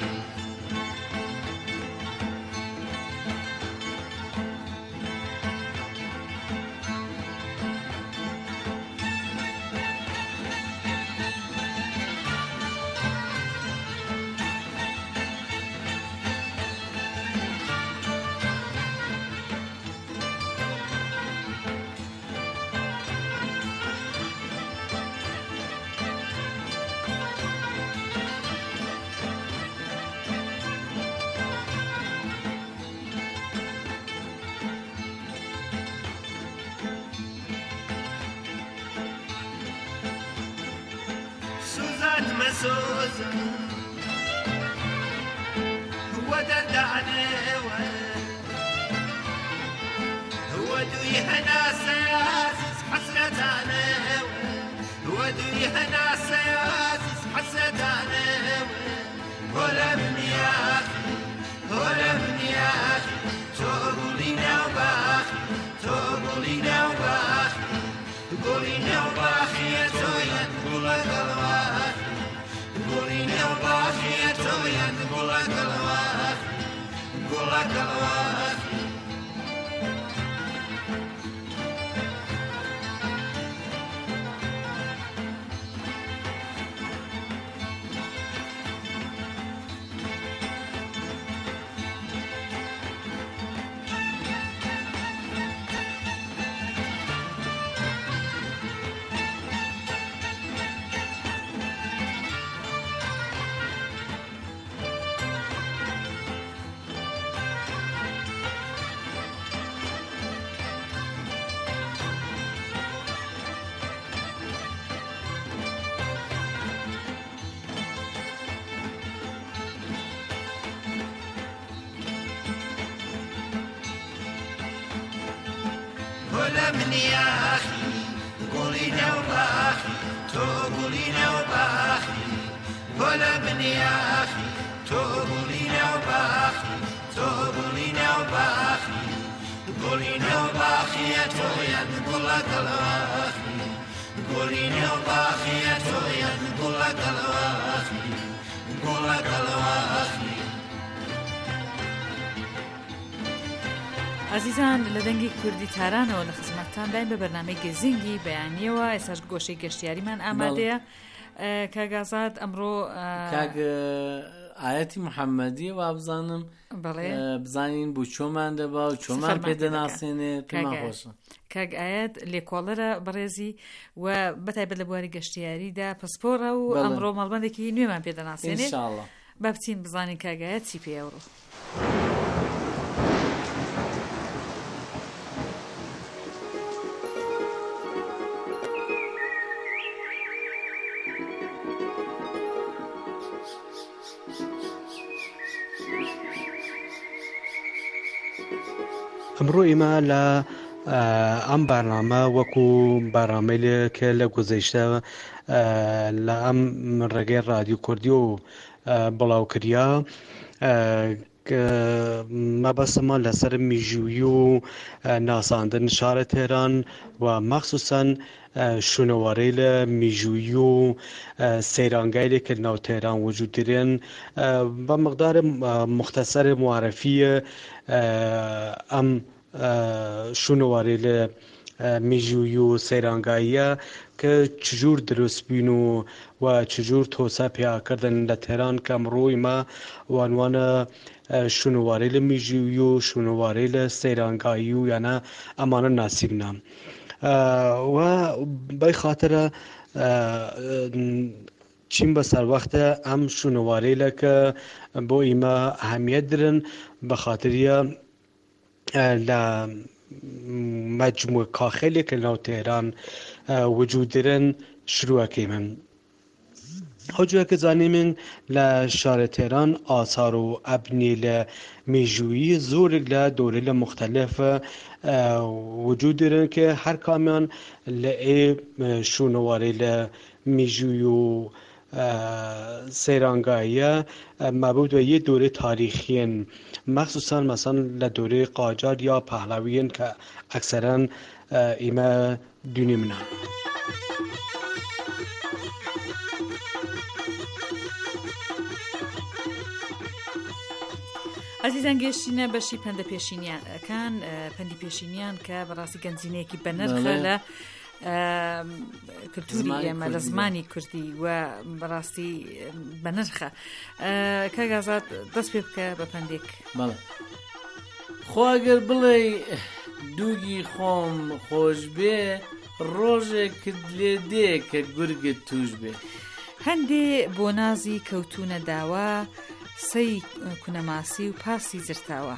مسوزة ودد عليه ودويها ناس ياسس حسرت عليه ودويها ناس ياسس حسرت عليه ولا من يا أخي ولا من يا أخي تقولينا وباخي تقولينا وباخي تقولينا وباخي يا تويا نقولك الواخي قوليني وباخي يا تويا نقولك الواخي نقولك الواخي ولا من يا أخي قولينا وباخي تقولينا وباخي ولا من يا أخي تقولينا وباخي تقولينا وباخي قولينا وباخي يا تويا نقول لك الواخي قولينا وباخي يا تويا نقول لك الواخي نقول لك الواخي عزیزان لە دەنگی کوردی تارانەوە لە خزمەتتان داین بە بەرنامەی گەزینگی بەیانیەوە ئێساش گۆشەی گەشتیاریمان ئامادەیە کاگازات ئەمڕۆ کاگ ئاەتی محەممەدیە وا بزانم بزانین بوو چۆمان دەبا و چۆمان پێدەناسێنێت پێمان خۆشە کاگ ئاەت لێکۆڵەرە بەڕێزی و بەتایبەت لە بواری گەشتیاریدا پسپۆرە و ئەمڕۆ مەڵبەندێکی نوێمان پێدەناسێنێت با بچین بزانین کاگایەت چی پێ ئەوڕۆ ئەمڕۆ ئێمە لە ئەم بارنامە وەکو بارنامەی کە لە گۆزەیشتە لە ئەم ڕێگەی رادیۆ کوردی و بڵاوکریا مەبەستمان لەسەر میژووی و ناساندن شارە تێران و مەخسوسەن شوونەوارەی لە میژووی و سەیرانگای لێکردنەوە تێران وجود دێن بە مقدار مختصر معرفی ئەم شوونەوارەی لە میژووی و سەیرانگاییە کە چجور دروست بوون و و چجور تۆسە پیاکردن لە تێران کە ئەمڕۆ ئێمە وانوانە شوونەوارەی لە میژووی و شوونەوارەی لە سەیرانگایی و یانە ئەمانە ناسیبنە و بەی خاترە چین بەسەر وەختە ئەم شوونەوارەی لە کە بۆ ئێمە ئەهەمیەت درن بە خاتریە لە مجموع کاخێلێک لەناو تێران وجود درن شروعەکەی من هەجووەکە زانی من لە شارە تێران ئاسار و ئەبنی لە میژووی زۆرێک لە دۆرە لە مختلفە وجود درن کە هەر کامیان لە ئێ شوونەوارەی لە میژووی و سەیرانگاییە مەبود بە یە دۆرە تاریخیین مەخسوسان مەسەن لە دۆرەی قاجار یا پەهلەویین کە ئەکسەرەن ئێمە دوێنێ منە عزیزان گەشتینە بەشی پەندە پێشینیانەکان پەندی پێشینیان کە بەڕاستی گەنجینەیەکی بەنرخە لە کلتوری ئێمە لە زمانی کوردی و بەڕاستی بەنرخە کاگازات دەست پێ بکە بە پەندێک خواگەر بڵێ دووگی خۆم خۆش بێ ڕۆژێکت لێ دێ کە گورگت توش بێ هەندێ بۆ نازی کەوتونە داوا سەی کونەماسی و پاسی زرتاوە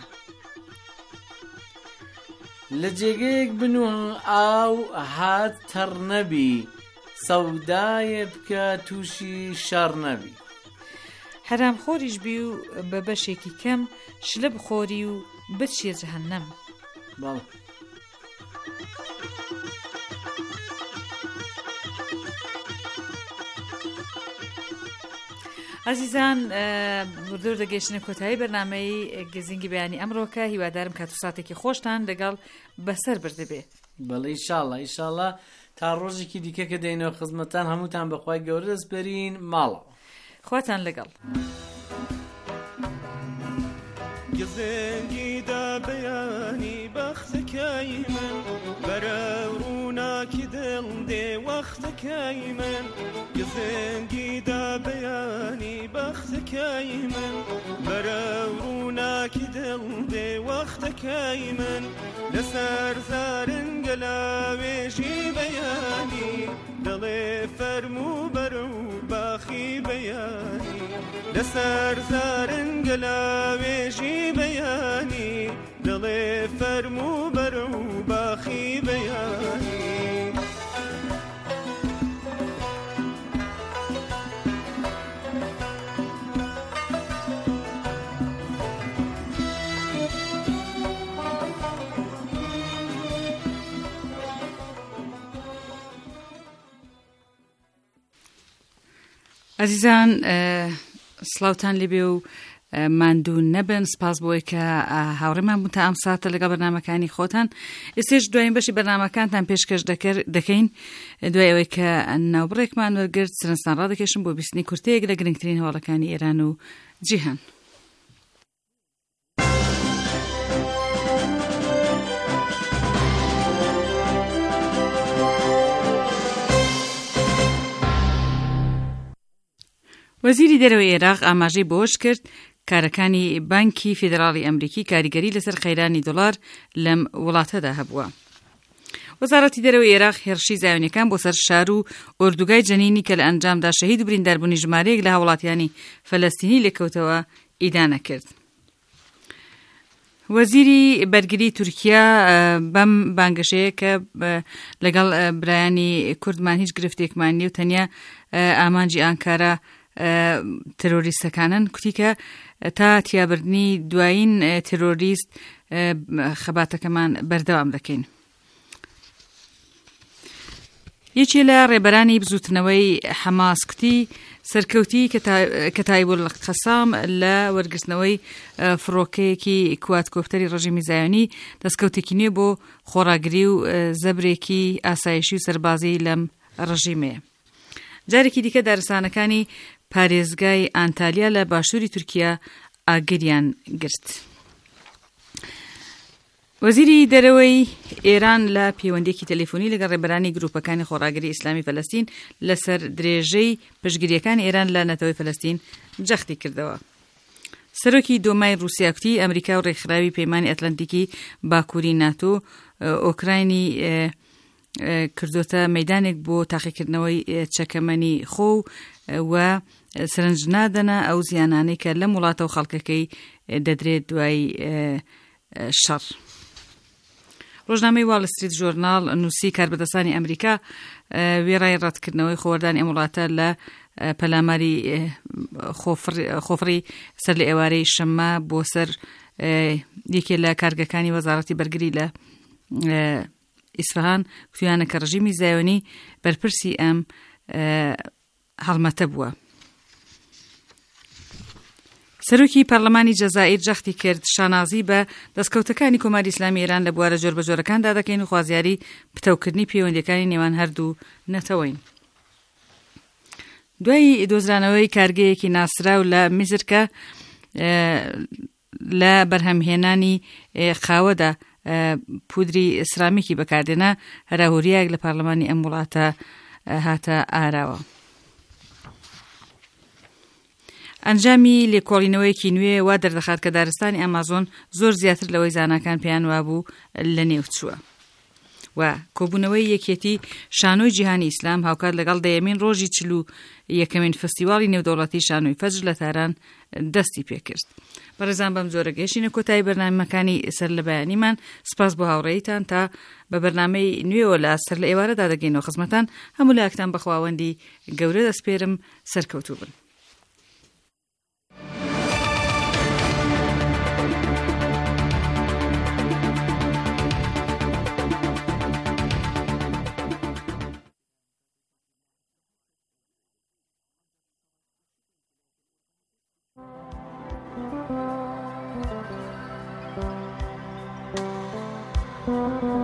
لە جێگەیەک بنووە ئاو هات تەڕ نەبی سەودایە بکە تووشی شەڕ نەبی هەرام خۆریش بی و بە بەشێکی کەم شلە بخۆری و بچێ جەهەنەم باڵ عزیزان بردور دەگەیشتنە کۆتایی بەرنامەی گزینگی بەیانی ئەمڕۆکە هیوادارم کات و ساتێکی خۆشتان لەگەڵ بەسەر بردەبێ بەڵێ ئیشاڵڵا ئیشاڵڵا تا ڕۆژێکی دیکە کە دەینەوە خزمەتان هەمووتان بەخوای گەورە دەسپەرین ماڵەوە خواتان لەگەڵ گزینگی دا بەیانی بەختەکەی من بەرە ڕووناکی دڵ دێ وەختەکەی من گزینگی دا بەیانی بەختەکەی من بەرە ڕووناکی دڵ دێ وەختەکەی من لەسەر زارنگە لاوێژی بەیانی دڵێ فەرموو بەرە و باخی بەیانی لەسەر زارنگە لاوێژی بەیانی دڵێ فەرموو بەرە و باخی بەیانی عزیزان سلااوتان لێبێ و ماندوو نەبن سپاس بۆی کە هاوڕێمان بوون تا ئەم ساتە لەگەڵ بەرنامەکانی خۆتان ئێستش دوایین بەشی بەرنامەکانتان پێشکەش دەکەین دوای ئەوەی کە ناوبڕێکمان وەرگرت سرنجتان ڕادەکێشم بۆ بیستنی کورتەیەک لە گرنگترین هەوڵەکانی ئێران و جیهان. وەزیری دەرەوەی عێراق ئاماژەی بۆش کرد کارەکانی بانکی فیدراڵی ئەمریکی کاریگەری لەسەر خەیرانی دۆلار لەم وڵاتەدا هەبووە. وەزارەتی دەرەوەی عێراق هێرشی زایۆنیەکان بۆ سەر شار و ئۆردوگای جەنینی کە لە ئەنجامدا شەهید و برینداربوونی ژمارەیەک لە هاوڵاتیانی فەلەستینی لێکەوتەوە ئیدانە کرد. وەزیری بەرگری تورکیا بەم بانگەشەیە کە لەگەڵ برایانی کوردمان هیچ گرفتێکمان نیە و تەنیا ئامانجی ئانکارە ترۆریستەکانن کوتی کە تا تیابردنی دوایین ترۆریست خەباتەکەمان بەردەوام دەکەین. یەکێ لە ڕێبەرانی بزوتنەوەی حەماس کوتی سەرکەوتی کەتایبوول قەسام لە وەرگرتنەوەی فڕۆکەیەکی کوادکۆپتەری ڕژیمی زایۆنی دەستکەوتێکی نوێ بۆ خۆڕاگری و زەبرێکی ئاسایشی و سەربازی لەم ڕژیمەیە. جارێکی دیکە دارستانەکانی پارێزگای ئانتالیا لە باشووری تورکیا ئاگریان گرت. وەزیری دەرەوەی ئێران لە پەیوەندیەکی تەلەفۆنی لەگەڵ ڕێبەرانی گروپەکانی خۆڕاگری ئیسلامی فەلەستین لەسەر درێژەی پشتگیریەکانی ئێران لە نەتەوەی فەلەستین جەختی کردەوە. سەرۆکی دۆمای رووسیا کوتی ئەمریکا و ڕێکخراوی پەیمانی ئەتلەنتیکی باکووری ناتۆ ئۆکراینی کردوتە مەیدانێک بۆ تاقیکردنەوەی چەکەمەنی خۆ و سرنج نادەنە ئەو زیانانەی کە لەم وڵاتە و خەڵکەکەی دەدرێت دوای شەڕ. ڕۆژنامەی واڵ ستریت ژۆرناڵ نووسی کاربەدەستانی ئەمریکا وێڕای ڕەتکردنەوەی خۆوەردانی ئەم وڵاتە لە پەلاماری خۆفڕی سەر لە ئێوارەی شەممە بۆ سەر یەکێ لە کارگەکانی وەزارەتی بەرگری لە ئیسفەهان کوتیانە کە ڕژیمی زایۆنی بەرپرسی ئەم هەڵمەتە بووە. سەرۆکی پەرلەمانی جەزائیر جەختی کرد شانازی بە دەستکەوتەکانی کۆماری ئیسلامی ئێران لە بوارە جۆر بەجۆرەکاندا دەکەین و خوازیاری پتەوکردنی پەیوەندیەکانی نێوان هەردوو نەتەوەین. دوای دۆزرانەوەی کارگەیەکی ناسراو لە میزر کە لە بەرهەمهێنانی خاوەدا پودری سرامیکی بەکاردێنا هەراهوریەک لە پارلەمانی ئەم وڵاتە هاتە ئاراوە. ئەنجامی لێکۆڵینەوەیەکی نوێ وا دەردەخات کە دارستانی ئامازۆن زۆر زیاتر لەوەی زاناکان پێیان وابوو لە نێو چووە و کۆبوونەوەی یەکێتی شانۆی جیهانی ئیسلام هاوکات لەگەڵ دەیەمین ڕۆژی چلو یەکەمین فستیواڵی نێودەوڵەتی شانۆی فەجر لە تاران دەستی پێکرد. بەڕێزان بەم جۆرە گەیشتینە کۆتایی بەرنامەکانی سەر لە بەیانیمان. سپاس بۆ هاوڕێیتان تا بە بەرنامەی نوێوە لە سەر لە ئێوارەدا دەگەینەوە خزمەتان. هەموو لایەکتان بە خواوەندی گەورە دەسپێرم. سەرکەوتوو بن. Thank you.